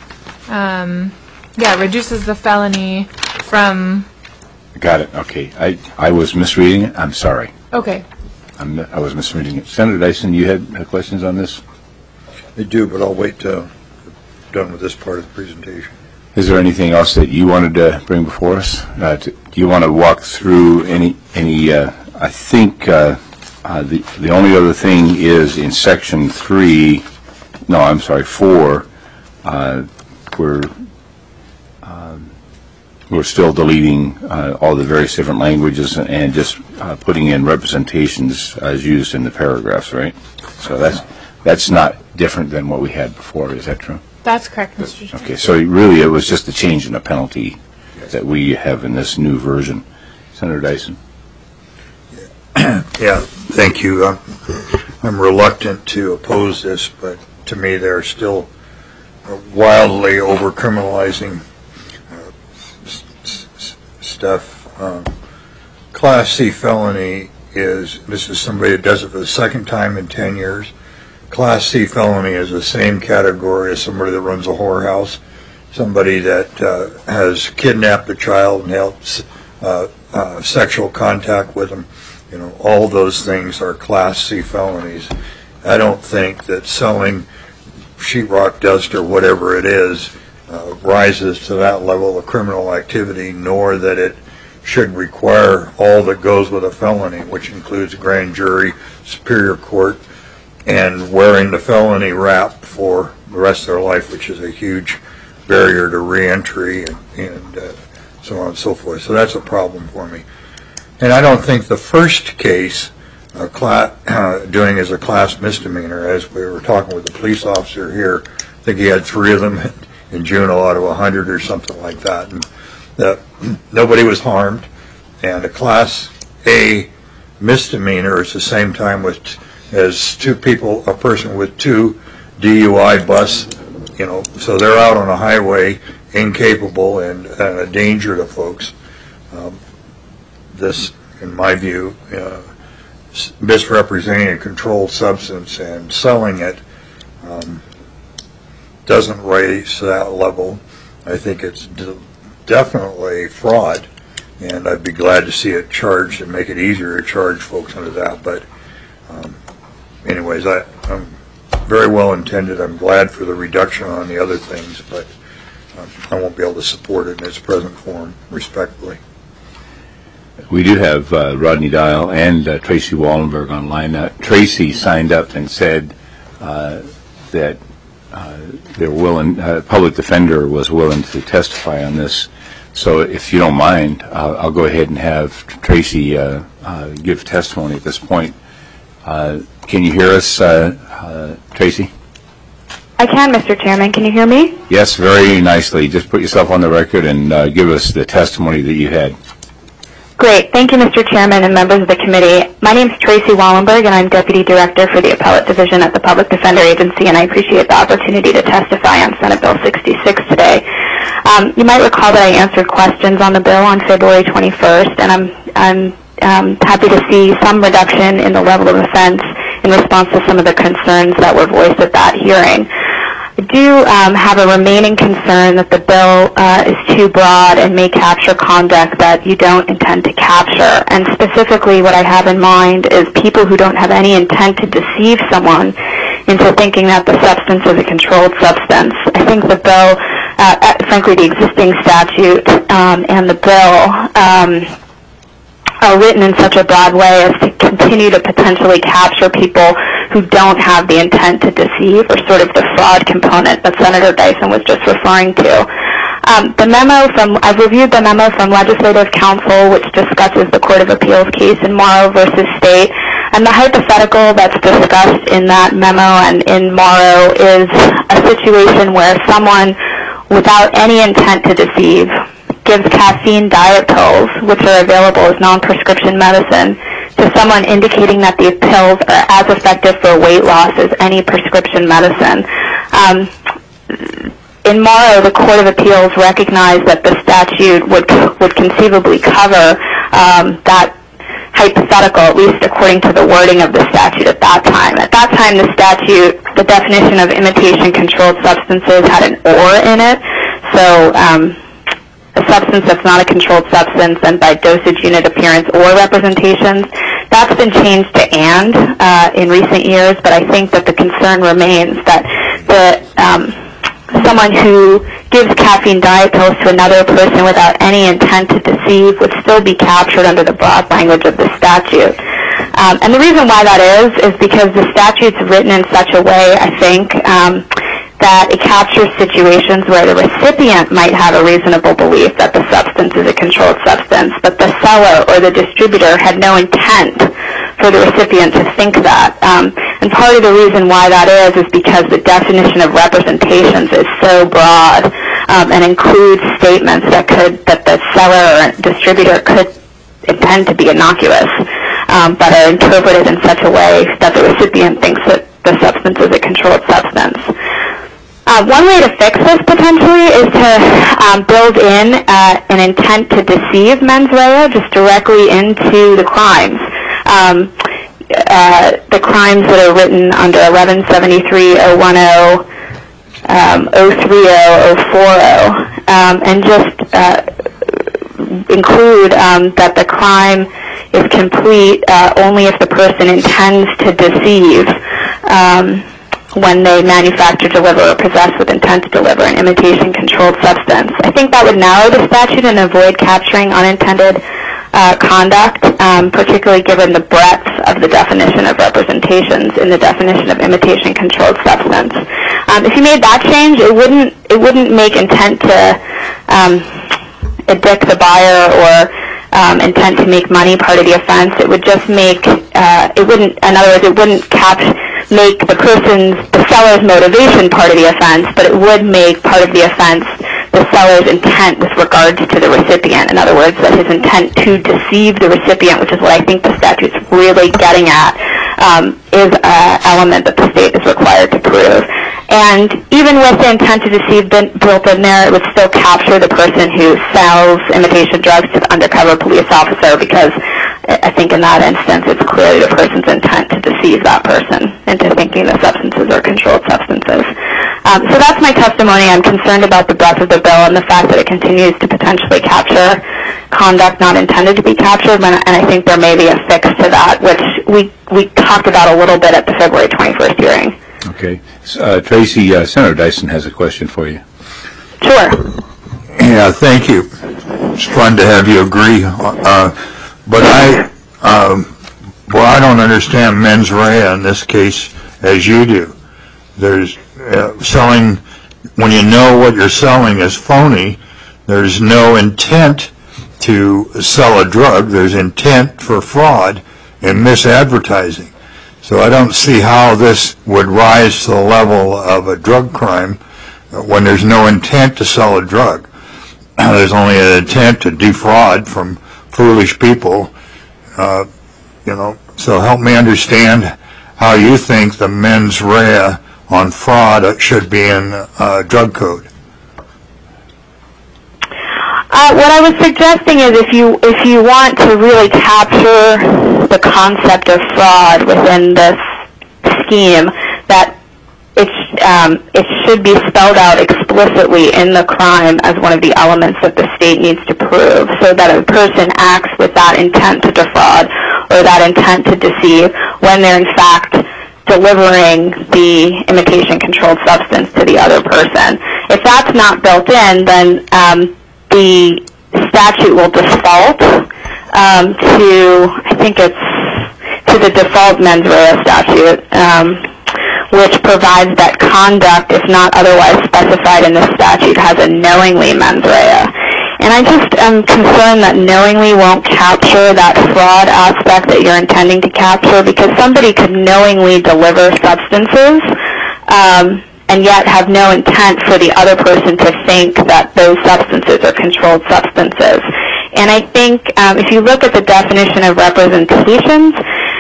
um, yeah, reduces the felony from... Got it. Okay. I, I was misreading it. I'm sorry. Okay. I'm, I was misreading it. Senator Dyson, you had uh, questions on this? I do, but I'll wait till I'm done with this part of the presentation. Is there anything else that you wanted to bring before us? Uh, to, do you want to walk through any, any uh, I think uh, uh, the, the only other thing is in section three, no, I'm sorry, four, uh, we're, uh, we're still deleting uh, all the various different languages and, and just uh, putting in representations as used in the paragraphs, right? So that's, that's not different than what we had before, is that true? That's correct, Mister Chair. Okay, so really it was just a change in the penalty that we have in this new version. Senator Dyson. Yeah, thank you. I'm, I'm reluctant to oppose this, but to me they're still wildly over-criminalizing uh, s- s- stuff. Um, Class C felony is, this is somebody that does it for the second time in ten years. Class C felony is the same category as somebody that runs a whorehouse, somebody that uh, has kidnapped a child and helps uh, uh, sexual contact with them. You know, all those things are Class C felonies. I don't think that selling sheetrock dust or whatever it is uh, rises to that level of criminal activity, nor that it should require all that goes with a felony, which includes grand jury, superior court, and wearing the felony wrap for the rest of their life, which is a huge barrier to reentry and, and uh, so on and so forth. So that's a problem for me. And I don't think the first case uh, cla- uh, doing as a class misdemeanor, as we were talking with the police officer here, I think he had three of them in Juneau out of a hundred or something like that. And that nobody was harmed. And a Class A misdemeanor is the same time with t- as two people, a person with two D U I bus, you know, so they're out on a highway, incapable and, and a danger to folks. Um, this, in my view, uh, misrepresenting a controlled substance and selling it um, doesn't raise that level. I think it's d- definitely fraud, and I'd be glad to see it charged and make it easier to charge folks under that. But um, anyways, I, I'm very well intended. I'm glad for the reduction on the other things, but um, I won't be able to support it in its present form, respectfully. We do have uh, Rodney Dial and uh, Tracy Wallenberg online. Uh, Tracy signed up and said uh, that uh, they're willing, uh, public defender was willing to testify on this. So if you don't mind, uh, I'll go ahead and have Tracy uh, uh, give testimony at this point. Uh, can you hear us, uh, uh, Tracy? I can, Mister Chairman. Can you hear me? Yes, very nicely. Just put yourself on the record and uh, give us the testimony that you had. Great. Thank you, Mister Chairman and members of the committee. My name is Tracy Wallenberg, and I'm Deputy Director for the Appellate Division at the Public Defender Agency, and I appreciate the opportunity to testify on Senate Bill sixty-six today. Um, you might recall that I answered questions on the bill on February twenty-first, and I'm, I'm um, happy to see some reduction in the level of offense in response to some of the concerns that were voiced at that hearing. I do um, have a remaining concern that the bill uh, is too broad and may capture conduct that you don't intend to capture. And specifically what I have in mind is people who don't have any intent to deceive someone into thinking that the substance is a controlled substance. I think the bill, uh, uh, frankly the existing statute um, and the bill um, are written in such a broad way as to continue to potentially capture people who don't have the intent to deceive, or sort of the fraud component that Senator Dyson was just referring to. Um, the memo from, I've reviewed the memo from Legislative Counsel, which discusses the Court of Appeals case in Morrow versus State, and the hypothetical that's discussed in that memo and in Morrow is a situation where someone, without any intent to deceive, gives caffeine diet pills, which are available as non-prescription medicine, to someone indicating that these pills are as effective for weight loss as any prescription medicine. Um, in Morrow, the Court of Appeals recognized that the statute would would conceivably cover um, that hypothetical, at least according to the wording of the statute at that time. At that time, the statute, the definition of imitation-controlled substances had an or in it, so um, a substance that's not a controlled substance and by dosage, unit, appearance, or representations. That's been changed to and uh, in recent years, but I think that the concern remains that the um, someone who gives caffeine diet pills to another person without any intent to deceive would still be captured under the broad language of the statute. Um, and the reason why that is, is because the statute's written in such a way, I think, um, that it captures situations where the recipient might have a reasonable belief that the substance is a controlled substance, but the seller or the distributor had no intent for the recipient to think that. Um, and part of the reason why that is is because the definition of representations is so broad um, and includes statements that could that the seller or distributor could intend to be innocuous, um, but are interpreted in such a way that the recipient thinks that the substance is a controlled substance. Uh, one way to fix this potentially is to um, build in uh, an intent to deceive mens rea just directly into the crimes. Um, uh, the crimes that are written under eleven seventy-three, oh ten, um, oh thirty, oh forty, um, and just uh, include um, that the crime is complete uh, only if the person intends to deceive um, when they manufacture, deliver, or possess with intent to deliver an imitation-controlled substance. I think that would narrow the statute and avoid capturing unintended uh, conduct, um, particularly given the breadth of the definition of representations in the definition of imitation-controlled substance. Um, if you made that change, it wouldn't it wouldn't make intent to um, addict the buyer or um, intent to make money part of the offense. It would just make uh, it wouldn't. In other words, it wouldn't capture. make the person's, the seller's motivation part of the offense, but it would make part of the offense the seller's intent with regards to the recipient. In other words, that his intent to deceive the recipient, which is what I think the statute's really getting at, um, is an element that the state is required to prove. And even with the intent to deceive built in there, it would still capture the person who sells imitation drugs to the undercover police officer, because I think in that instance it's clearly the person's intent to deceive that person into thinking the substances are controlled substances. Um, so that's my testimony. I'm concerned about the breadth of the bill and the fact that it continues to potentially capture conduct not intended to be captured, and I think there may be a fix to that, which we, we talked about a little bit at the February twenty-first hearing. Okay. Uh, Tracy, uh, Senator Dyson has a question for you. Sure. Yeah, thank you. It's fun to have you agree. Uh, but I, um, well, I don't understand mens rea in this case as you do. There's uh, selling, when you know what you're selling is phony, there's no intent to sell a drug. There's intent for fraud and misadvertising. So I don't see how this would rise to the level of a drug crime when there's no intent to sell a drug. There's only an intent to defraud from foolish people. Uh, you know, so help me understand how you think the mens rea on fraud should be in uh, drug code. Uh, what I was suggesting is if you if you want to really capture the concept of fraud within this scheme, that it, sh- um, it should be spelled out explicitly in the crime as one of the elements that the state needs to prove, so that a person acts with that intent to defraud or that intent to deceive when they're in fact delivering the imitation-controlled substance to the other person. If that's not built in, then um, the statute will default um, to, I think it's to the default mens rea statute, um, which provides that conduct, if not otherwise specified in the statute, has a knowingly mens rea. And I just am concerned that knowingly won't capture that fraud aspect that you're intending to capture, because somebody could knowingly deliver substances um, and yet have no intent for the other person to think that those substances are controlled substances. And I think um, if you look at the definition of representations,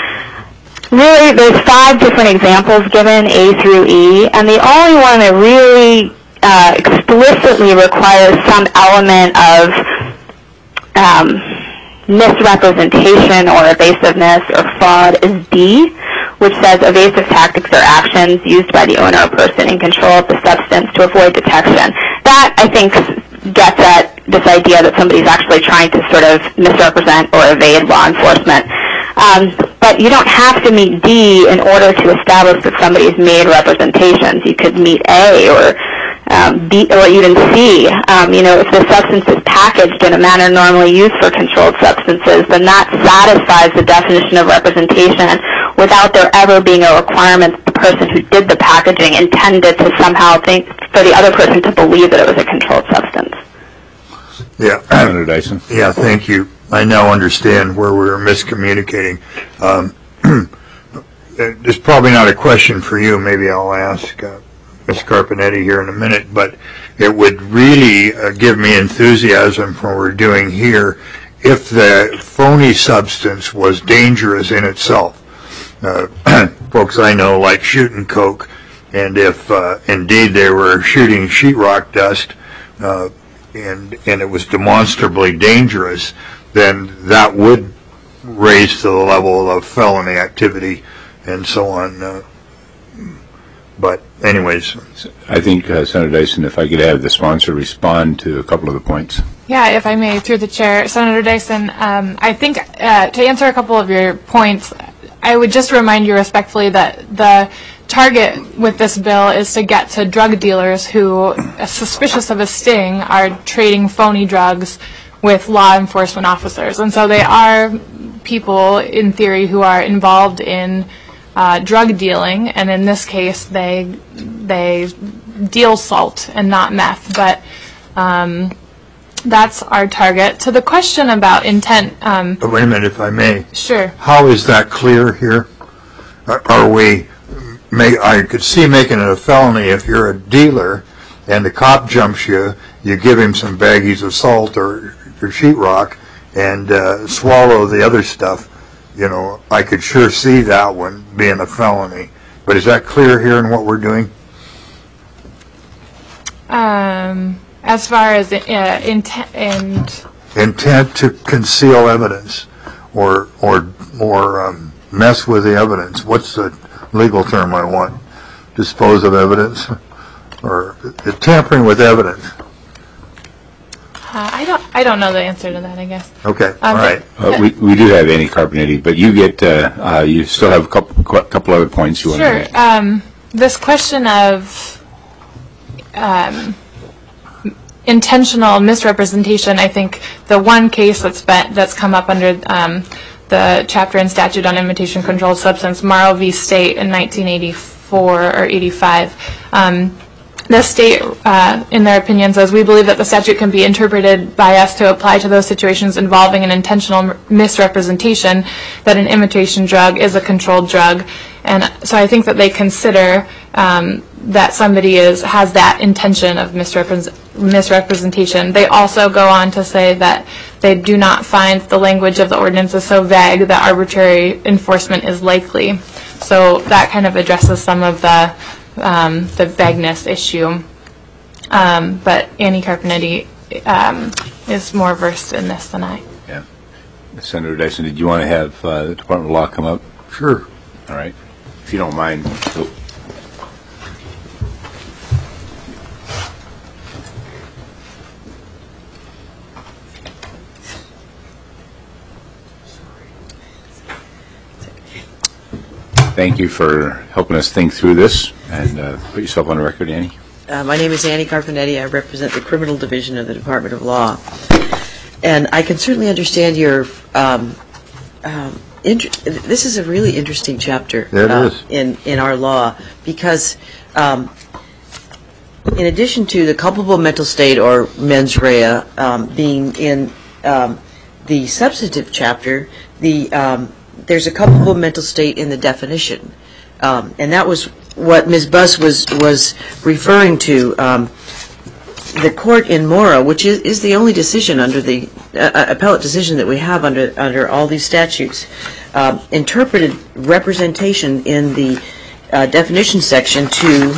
really there's five different examples given, A through E, and the only one that really Uh, explicitly requires some element of um, misrepresentation or evasiveness or fraud is D, which says evasive tactics or actions used by the owner or person in control of the substance to avoid detection. That, I think, gets at this idea that somebody's actually trying to sort of misrepresent or evade law enforcement. Um, but you don't have to meet D in order to establish that somebody's made representations. You could meet A or Um, B, or even C. Um, you know, if the substance is packaged in a manner normally used for controlled substances, then that satisfies the definition of representation without there ever being a requirement that the person who did the packaging intended to somehow think for the other person to believe that it was a controlled substance. Yeah. Senator Dyson. Yeah, thank you. I now understand where we were miscommunicating. Um, it's probably not a question for you. Maybe I'll ask uh, Miz Carpenetti here in a minute, but it would really uh, give me enthusiasm for what we're doing here if the phony substance was dangerous in itself. Uh, folks I know like shooting coke, and if uh, indeed they were shooting sheetrock dust uh, and, and it was demonstrably dangerous, then that would raise to the level of felony activity and so on. Uh, But anyways. I think, uh, Senator Dyson, if I could have the sponsor respond to a couple of the points. Yeah, if I may, through the chair. Senator Dyson, um, I think uh, to answer a couple of your points, I would just remind you respectfully that the target with this bill is to get to drug dealers who, uh, suspicious of a sting, are trading phony drugs with law enforcement officers. And so they are people, in theory, who are involved in Uh, drug dealing, and in this case they they deal salt and not meth, but um, that's our target. To the question about intent. Um, but wait a minute, if I may. Sure. How is that clear here? Are, are we, make, I could see making it a felony if you're a dealer and the cop jumps you, you give him some baggies of salt or, or sheetrock and uh, swallow the other stuff. You know, I could sure see that one being a felony. But is that clear here in what we're doing? Um, as far as uh, intent and intent to conceal evidence, or or or um, mess with the evidence. What's the legal term I want? Dispose of evidence, or uh, tampering with evidence. Uh, I don't. I don't know the answer to that, I guess. Okay. Um, all right. Uh, we we do have Annie Carpenetti, but you get. Uh, uh, you still have a couple couple other points you want sure. to make. Um, this question of um, intentional misrepresentation. I think the one case that's been that's come up under um, the chapter and statute on imitation controlled substance, Morrow v. State in nineteen eighty-four or eighty-five. Um, The state, uh, in their opinion, says, we believe that the statute can be interpreted by us to apply to those situations involving an intentional m- misrepresentation that an imitation drug is a controlled drug. And so I think that they consider um, that somebody is has that intention of misrepres- misrepresentation. They also go on to say that they do not find the language of the ordinance is so vague that arbitrary enforcement is likely. So that kind of addresses some of the Um, the vagueness issue. Um, but Annie Carpenetti um, is more versed in this than I. Yeah. Senator Dyson, did you want to have uh, the Department of Law come up? Sure. All right. If you don't mind. thank you for helping us think through this, and uh, put yourself on the record, Annie. Uh, my name is Annie Carpenetti. I represent the Criminal Division of the Department of Law. And I can certainly understand your, um, um, inter- this is a really interesting chapter It uh, is. in, in our law, because um, in addition to the culpable mental state or mens rea um, being in um, the substantive chapter, the um, there's a culpable mental state in the definition. Um, and that was what Miz Buss was, was referring to. Um, the court in Mora, which is, is the only decision under the uh, appellate decision that we have under under all these statutes, um, interpreted representation in the uh, definition section to,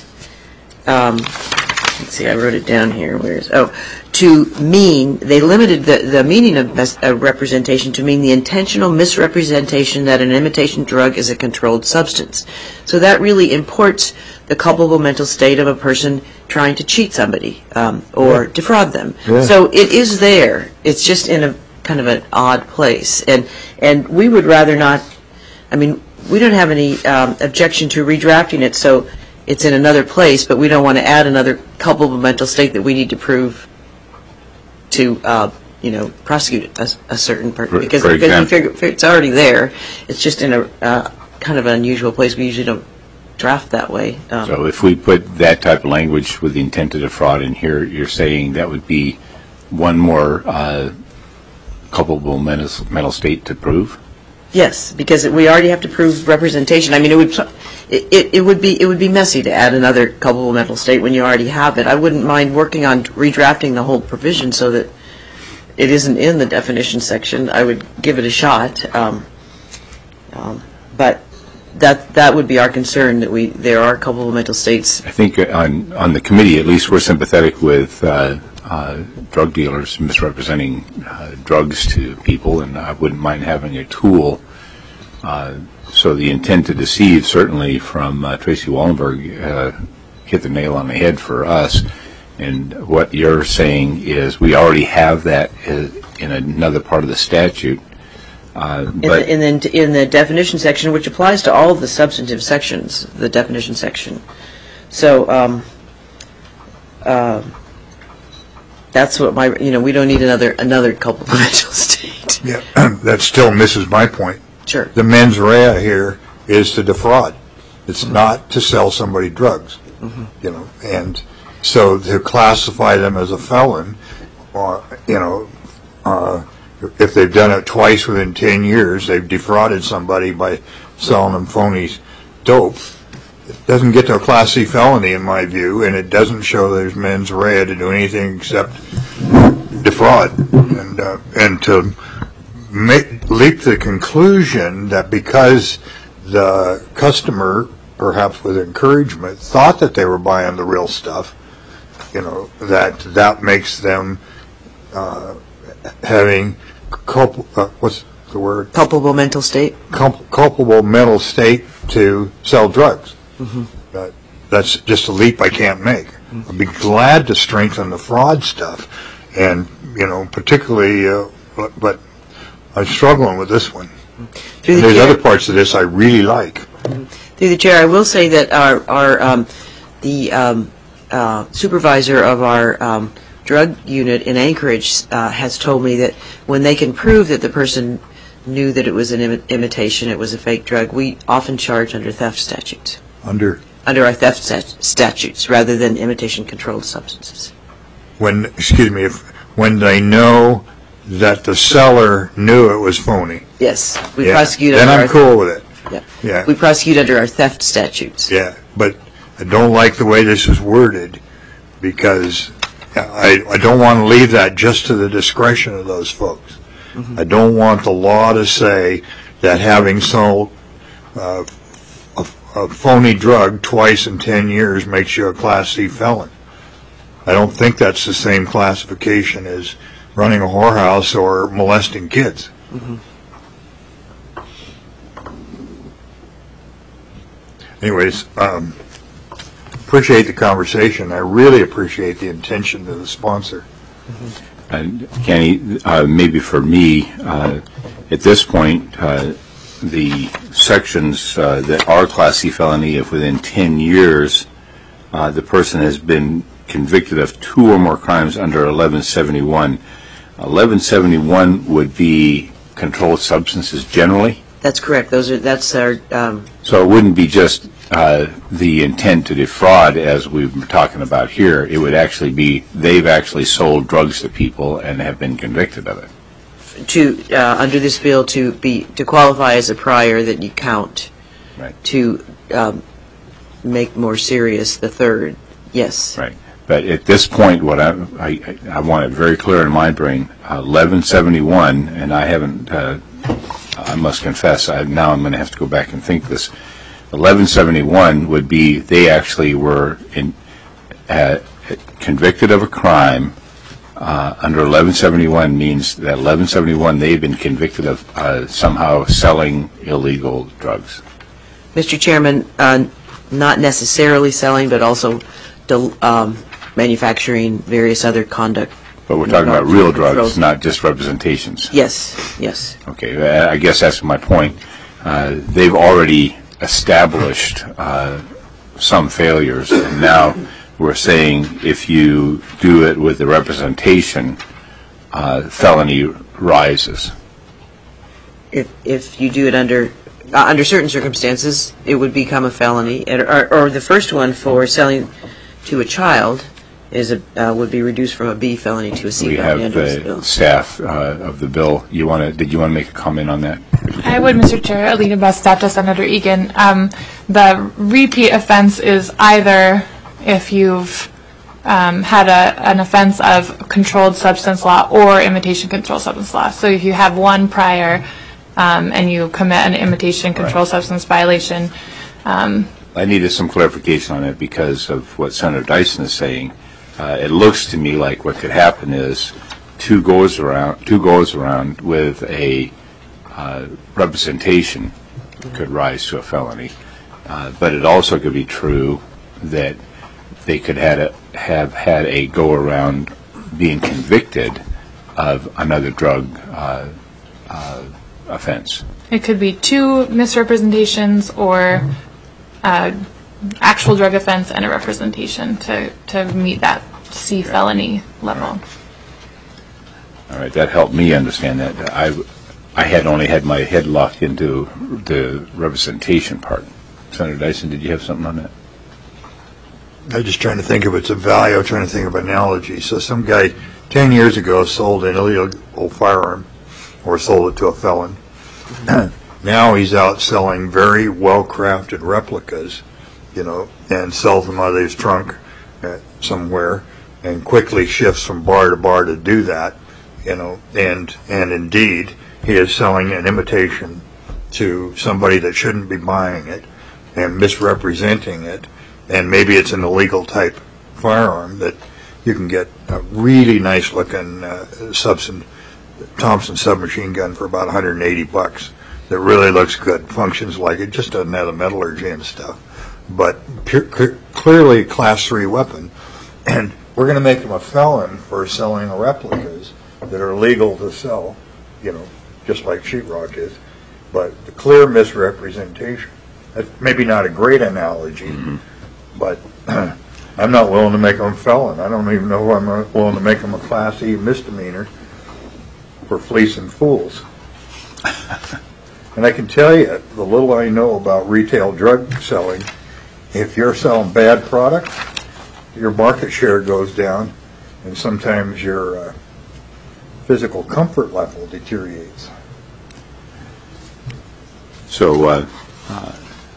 um, let's see, I wrote it down here. Where is oh, to mean they limited the the meaning of mes- uh, representation to mean the intentional misrepresentation that an imitation drug is a controlled substance. So that really imports the culpable mental state of a person trying to cheat somebody um, or Yeah. defraud them. Yeah. So it is there. It's just in a kind of an odd place. And and we would rather not, I mean, we don't have any um, objection to redrafting it so it's in another place, but we don't want to add another culpable mental state that we need to prove to, uh, you know, prosecute a, a certain person. For- Because, for because we example- figure it's already there. It's just in a uh, kind of an unusual place. We usually don't draft that way. Um, So if we put that type of language with the intent to defraud in here, you're saying that would be one more uh, culpable mental, mental state to prove? Yes, because we already have to prove representation. I mean, it would it, it, it would be it would be messy to add another culpable mental state when you already have it. I wouldn't mind working on redrafting the whole provision so that it isn't in the definition section. I would give it a shot, um, um, but that that would be our concern, that we there are culpable mental states. I think on, on the committee, at least, we're sympathetic with uh, uh, drug dealers misrepresenting uh, drugs to people, and I wouldn't mind having a tool. Uh, so the intent to deceive, certainly from uh, Tracy Wallenberg, uh, hit the nail on the head for us. And what you're saying is we already have that in another part of the statute. Uh, In but the, in, the, in the definition section, which applies to all of the substantive sections, the definition section. So um, uh, that's what my, you know, we don't need another another culpable mental state. Yeah, that still misses my point. Sure. The mens rea here is to defraud. It's Mm-hmm. not to sell somebody drugs. Mhm. You know, and so to classify them as a felon, or you know, uh, if they've done it twice within ten years, they've defrauded somebody by selling them phony dope. It doesn't get to a Class C felony in my view, and it doesn't show there's mens rea to do anything except defraud, and uh, and to make, leap to the conclusion that because the customer, perhaps with encouragement, thought that they were buying the real stuff, you know, that that makes them uh, having culp- uh, what's the word? Culpable mental state. Culp- culpable mental state to sell drugs. Mhm. That, that's just a leap I can't make. I'd be glad to strengthen the fraud stuff, and you know, particularly, uh, but, but I'm struggling with this one. Through And the there's chair- other parts of this I really like. Through the chair, I will say that our, our um, the um, uh, supervisor of our um, drug unit in Anchorage uh, has told me that when they can prove that the person knew that it was an imi- imitation, it was a fake drug, we often charge under theft statutes. Under Under our theft stat- statutes, rather than imitation-controlled substances. when, excuse me, if when they know that the seller knew it was phony. Yes, we Yeah. prosecute Then under I'm our, cool with it. Yeah. Yeah. We prosecute under our theft statutes. Yeah, but I don't like the way this is worded, because I, I don't want to leave that just to the discretion of those folks. Mhm. I don't want the law to say that having sold uh, a, a phony drug twice in ten years makes you a Class C felon. I don't think that's the same classification as running a whorehouse or molesting kids. Mhm. Anyways, um, appreciate the conversation. I really appreciate the intention of the sponsor. And Kenny, uh, maybe for me, uh, at this point, uh, the sections uh, that are Class C felony, if within ten years uh, the person has been convicted of two or more crimes under eleven seventy-one. eleven seventy-one would be controlled substances generally? That's correct. Those are, that's our, um, So it wouldn't be just uh, the intent to defraud as we were talking about here. It would actually be they've actually sold drugs to people and have been convicted of it. to, uh, under this bill, to be, to qualify as a prior that you count. Right. To um, make more serious the third, yes. Right. But at this point, what I, I, I want it very clear in my brain, eleven seventy-one, and I haven't, uh, I must confess, I, now I'm going to have to go back and think this. eleven seventy-one would be they actually were in, uh, convicted of a crime. Uh, under eleven seventy-one means that eleven seventy-one they've been convicted of uh, somehow selling illegal drugs. Mister Chairman, uh, not necessarily selling, but also del- um, manufacturing various other conduct. But we're talking about real drugs, not just representations. Yes, yes. Okay, I guess that's my point. Uh, they've already established uh, some failures, and now we're saying if you do it with the representation, uh, felony rises. If if you do it under uh, under certain circumstances, it would become a felony. Or, or, or the first one for selling to a child is a uh, would be reduced from a B felony to a C We felony have under this the bill. staff uh, of the bill. You want to? Did you want to make a comment on that? I would, Mister Chair. Alina Best, staff to Senator Egan. Um, the repeat offense is either if you've um, had a, an offense of controlled substance law or imitation controlled substance law. So if you have one prior um, and you commit an imitation controlled Right. substance violation. Um, I needed some clarification on it because of what Senator Dyson is saying. Uh, it looks to me like what could happen is two goes around, two goes around with a uh, representation could rise to a felony, uh, but it also could be true that they could had a, have had a go around being convicted of another drug uh, uh, offense. it could be two misrepresentations or uh, actual drug offense and a representation to, to meet that C felony level. All right, that helped me understand that. I, I had only had my head locked into the representation part. Senator Dyson, did you have something on that? I'm just trying to think of its a value. I'm trying to think of analogy. So some guy ten years ago sold an illegal firearm or sold it to a felon. Now he's out selling very well-crafted replicas, you know, and sells them out of his trunk uh, somewhere and quickly shifts from bar to bar to do that, you know, and and indeed he is selling an imitation to somebody that shouldn't be buying it and misrepresenting it. And maybe it's an illegal type firearm that you can get a really nice looking uh, substance, Thompson submachine gun for about one hundred eighty bucks that really looks good, functions like it, just doesn't have the metallurgy and stuff. But pure, clear, clearly a class three weapon. And we're going to make him a felon for selling replicas that are legal to sell, you know, just like sheetrock is. But the clear misrepresentation, that's maybe not a great analogy, mm-hmm. But I'm not willing to make him a felon. I don't even know if I'm willing to make him a Class E misdemeanor for fleecing fools. And I can tell you, the little I know about retail drug selling, if you're selling bad product, your market share goes down, and sometimes your uh, physical comfort level deteriorates. So, uh, uh,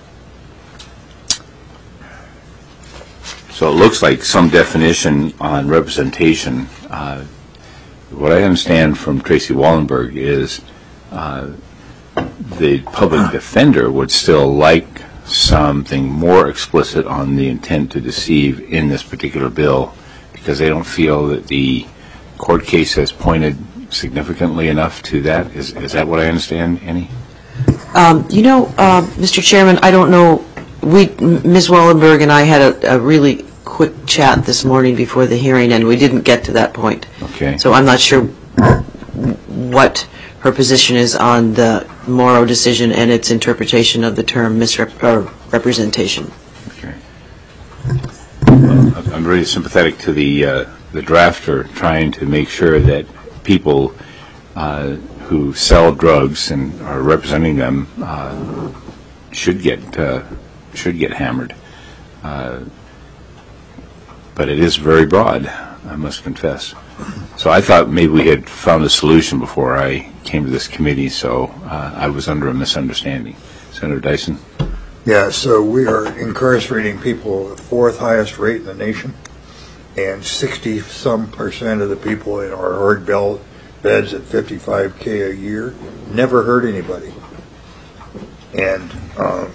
so it looks like some definition on representation. Uh, what I understand from Tracy Wallenberg is uh, the public defender would still like something more explicit on the intent to deceive in this particular bill because they don't feel that the court case has pointed significantly enough to that. Is, is that what I understand, Annie? Um, you know, uh, Mister Chairman, I don't know. We, Miz Wallenberg and I had a, a really quick chat this morning before the hearing, and we didn't get to that point. Okay. So I'm not sure what her position is on the Morrow decision and its interpretation of the term misrepresentation. Okay. Well, I'm very sympathetic to the uh, the drafter trying to make sure that people uh, who sell drugs and are representing them uh, should get uh, should get hammered. Uh, but it is very broad, I must confess. So I thought maybe we had found a solution before I came to this committee, so uh, I was under a misunderstanding. Senator Dyson? Yeah, so we are incarcerating people at the fourth highest rate in the nation, and sixty-some percent of the people in our hard bell beds at fifty-five K a year never hurt anybody. And um,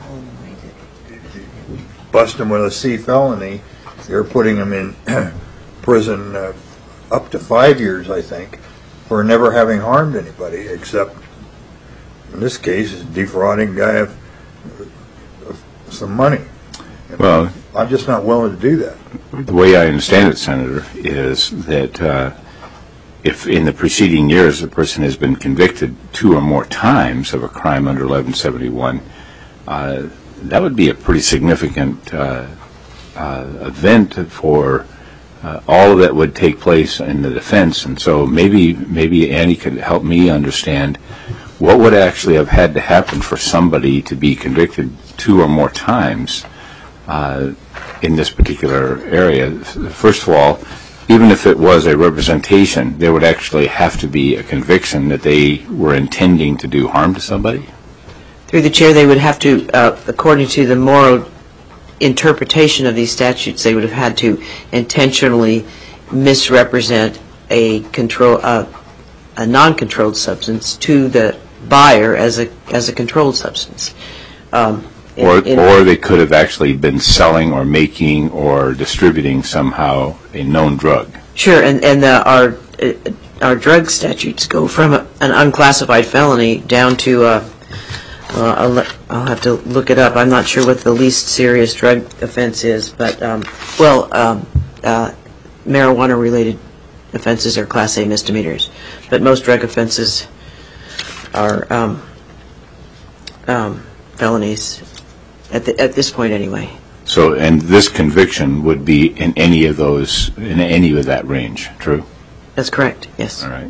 bust them with a C felony, they're putting them in prison uh, up to five years, I think, for never having harmed anybody, except in this case, defrauding a guy of, of some money. And well, I'm just not willing to do that. The way I understand it, Senator, is that uh, if in the preceding years a person has been convicted two or more times of a crime under eleven seventy-one, uh, that would be a pretty significant uh, uh, event for uh, all of that would take place in the defense. And so maybe maybe Annie could help me understand what would actually have had to happen for somebody to be convicted two or more times uh, in this particular area. First of all, even if it was a representation, there would actually have to be a conviction that they were intending to do harm to somebody? Through the chair, they would have to, uh, according to the Morrow interpretation of these statutes, they would have had to intentionally misrepresent a control, uh, a non-controlled substance to the buyer as a as a controlled substance. Um, in, or, in or they could have actually been selling or making or distributing somehow a known drug. Sure, and and the, our uh, our drug statutes go from a, an unclassified felony down to uh, uh, I'll, let, I'll have to look it up. I'm not sure what the least serious drug offense is, but um, well, um, uh, marijuana-related offenses are Class A misdemeanors, but most drug offenses are um, um, felonies at the, at this point, anyway. So, and this conviction would be in any of those, in any of that range, true? That's correct, yes. All right.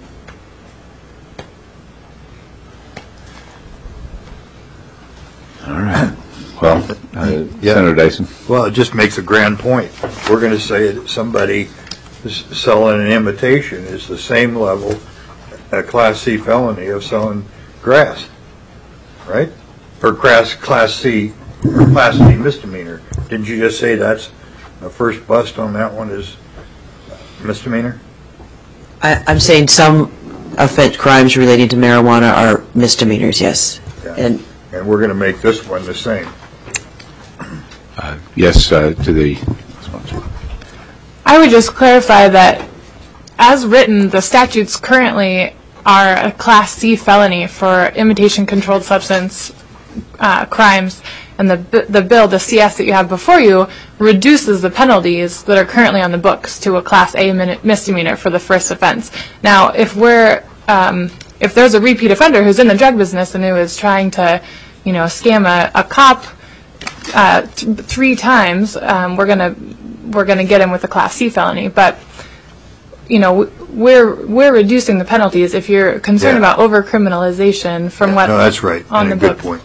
All right. Well, uh, Yeah. Senator Dyson. Well, it just makes a grand point. We're going to say that somebody is selling an imitation is the same level, a Class C felony of selling grass, right? Or Class Class C, or Class C misdemeanor. Didn't you just say that's the first bust on that one is misdemeanor? I, I'm saying some offense crimes relating to marijuana are misdemeanors, yes. Yeah. And And we're going to make this one the same. Uh, yes, uh, to the sponsor. I would just clarify that, as written, the statutes currently are a Class C felony for imitation controlled substance uh, crimes, and the the bill, the C S that you have before you, reduces the penalties that are currently on the books to a Class A min- misdemeanor for the first offense. Now, if we're um, if there's a repeat offender who's in the drug business and who is trying to, you know, scam a, a cop uh, th- three times, um, we're gonna we're gonna get him with a Class C felony. But you know, we're we're reducing the penalties. If you're concerned Yeah. about over criminalization from Yeah, what's no, that's right. on And the a good books. point.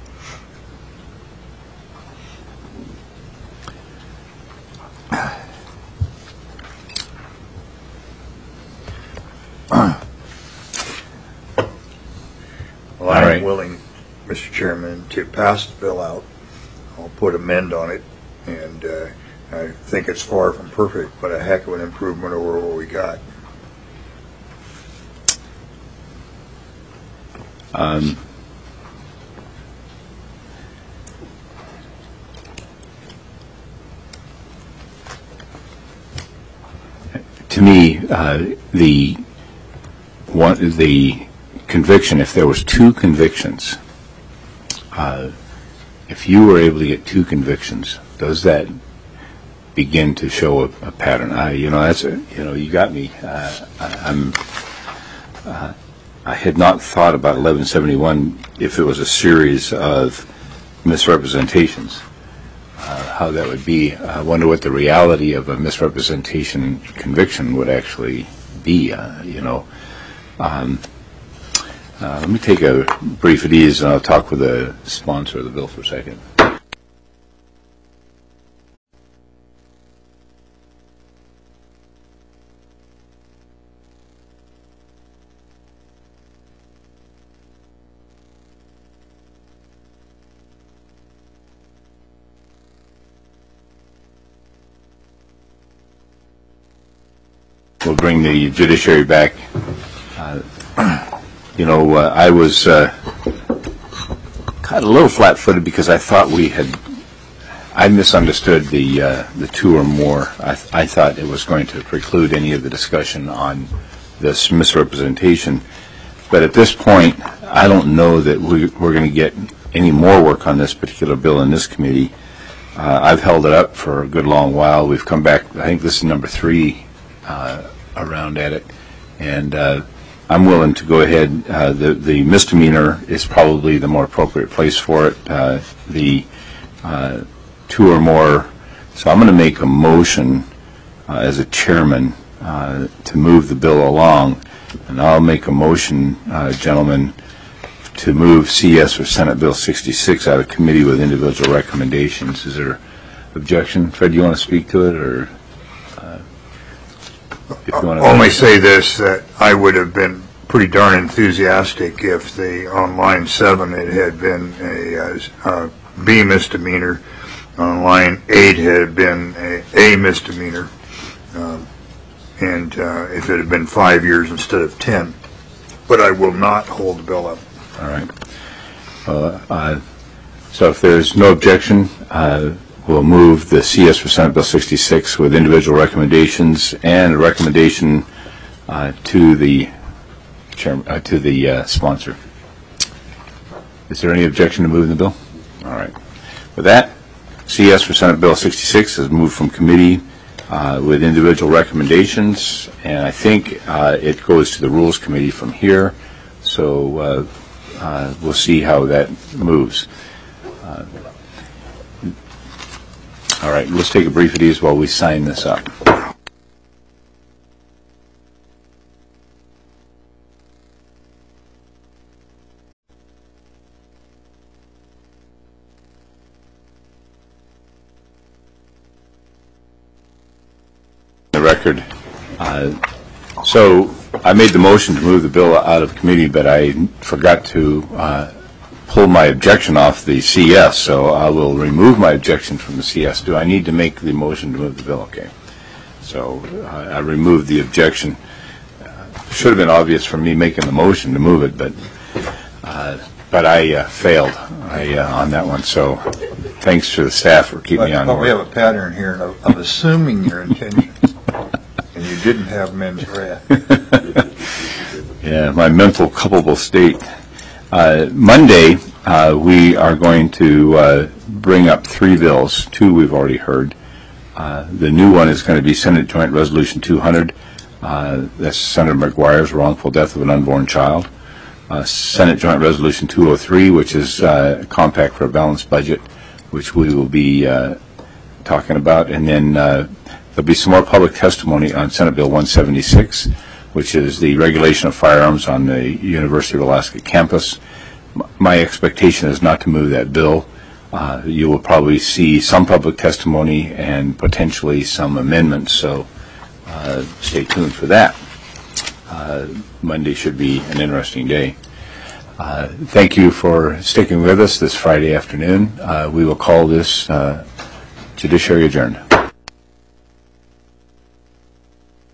Well, All I'm right. willing, Mister Chairman, to pass the bill out. I'll put amend on it, and uh, I think it's far from perfect, but a heck of an improvement over what we got. Um, to me, uh, the one, the conviction, if there was two convictions, uh, if you were able to get two convictions, does that begin to show a, a pattern? I, you know, that's a, you know, you got me. Uh, I, I'm. Uh, I had not thought about eleven seventy-one if it was a series of misrepresentations, uh, how that would be. I wonder what the reality of a misrepresentation conviction would actually be, uh, you know. Um, uh, let me take a brief at ease, and I'll talk with the sponsor of the bill for a second. We'll bring the judiciary back. Uh, you know, uh, I was uh, kind of a little flat-footed because I thought we had, I misunderstood the uh, the two or more. I, th I thought it was going to preclude any of the discussion on this misrepresentation. But at this point, I don't know that we, we're going to get any more work on this particular bill in this committee. Uh, I've held it up for a good long while. We've come back, I think this is number three uh, around at it. And uh, I'm willing to go ahead. Uh, the, the misdemeanor is probably the more appropriate place for it. Uh, the uh, two or more. So I'm going to make a motion uh, as a chairman uh, to move the bill along. And I'll make a motion, uh, gentlemen, to move C S or Senate Bill sixty-six out of committee with individual recommendations. Is there objection? Fred, do you want to speak to it, or uh, if you want to? Only say this, that I would have been pretty darn enthusiastic if the on line seven it had been a, a B misdemeanor, on line eight had been a, a misdemeanor, um, and uh, if it had been five years instead of ten. But I will not hold the bill up. All right. Uh, uh, so if there's no objection, uh, we'll move the C S for Senate Bill sixty-six with individual recommendations and a recommendation uh, to the chairman, uh, to the uh, sponsor. Is there any objection to moving the bill? All right. With that, C S for Senate Bill sixty-six is moved from committee uh, with individual recommendations, and I think uh, it goes to the Rules Committee from here. So uh, uh, we'll see how that moves. Uh, all right, let's take a brief at ease while we sign this up. The record. Uh, so I made the motion to move the bill out of committee, but I forgot to uh, pull my objection off the C S, so I will remove my objection from the C S. Do I need to make the motion to move the bill? Okay. So uh, I removed the objection. Uh, should have been obvious for me making the motion to move it, but uh, but I uh, failed I, uh, on that one. So thanks to the staff for keeping but, me on but board. we have a pattern here of, of assuming your intentions. And you didn't have men's wrath. Yeah, my mental culpable state. Uh, Monday, uh, we are going to uh, bring up three bills. Two we've already heard. Uh, the new one is going to be Senate Joint Resolution two hundred. Uh, that's Senator McGuire's wrongful death of an unborn child. Uh, Senate Joint Resolution two oh three, which is uh, a compact for a balanced budget, which we will be uh, talking about. And then uh, there'll be some more public testimony on Senate Bill one seventy-six, which is the regulation of firearms on the University of Alaska campus. My expectation is not to move that bill. Uh, you will probably see some public testimony and potentially some amendments, so uh, stay tuned for that. Uh, Monday should be an interesting day. Uh, thank you for sticking with us this Friday afternoon. Uh, we will call this uh, Judiciary adjourned.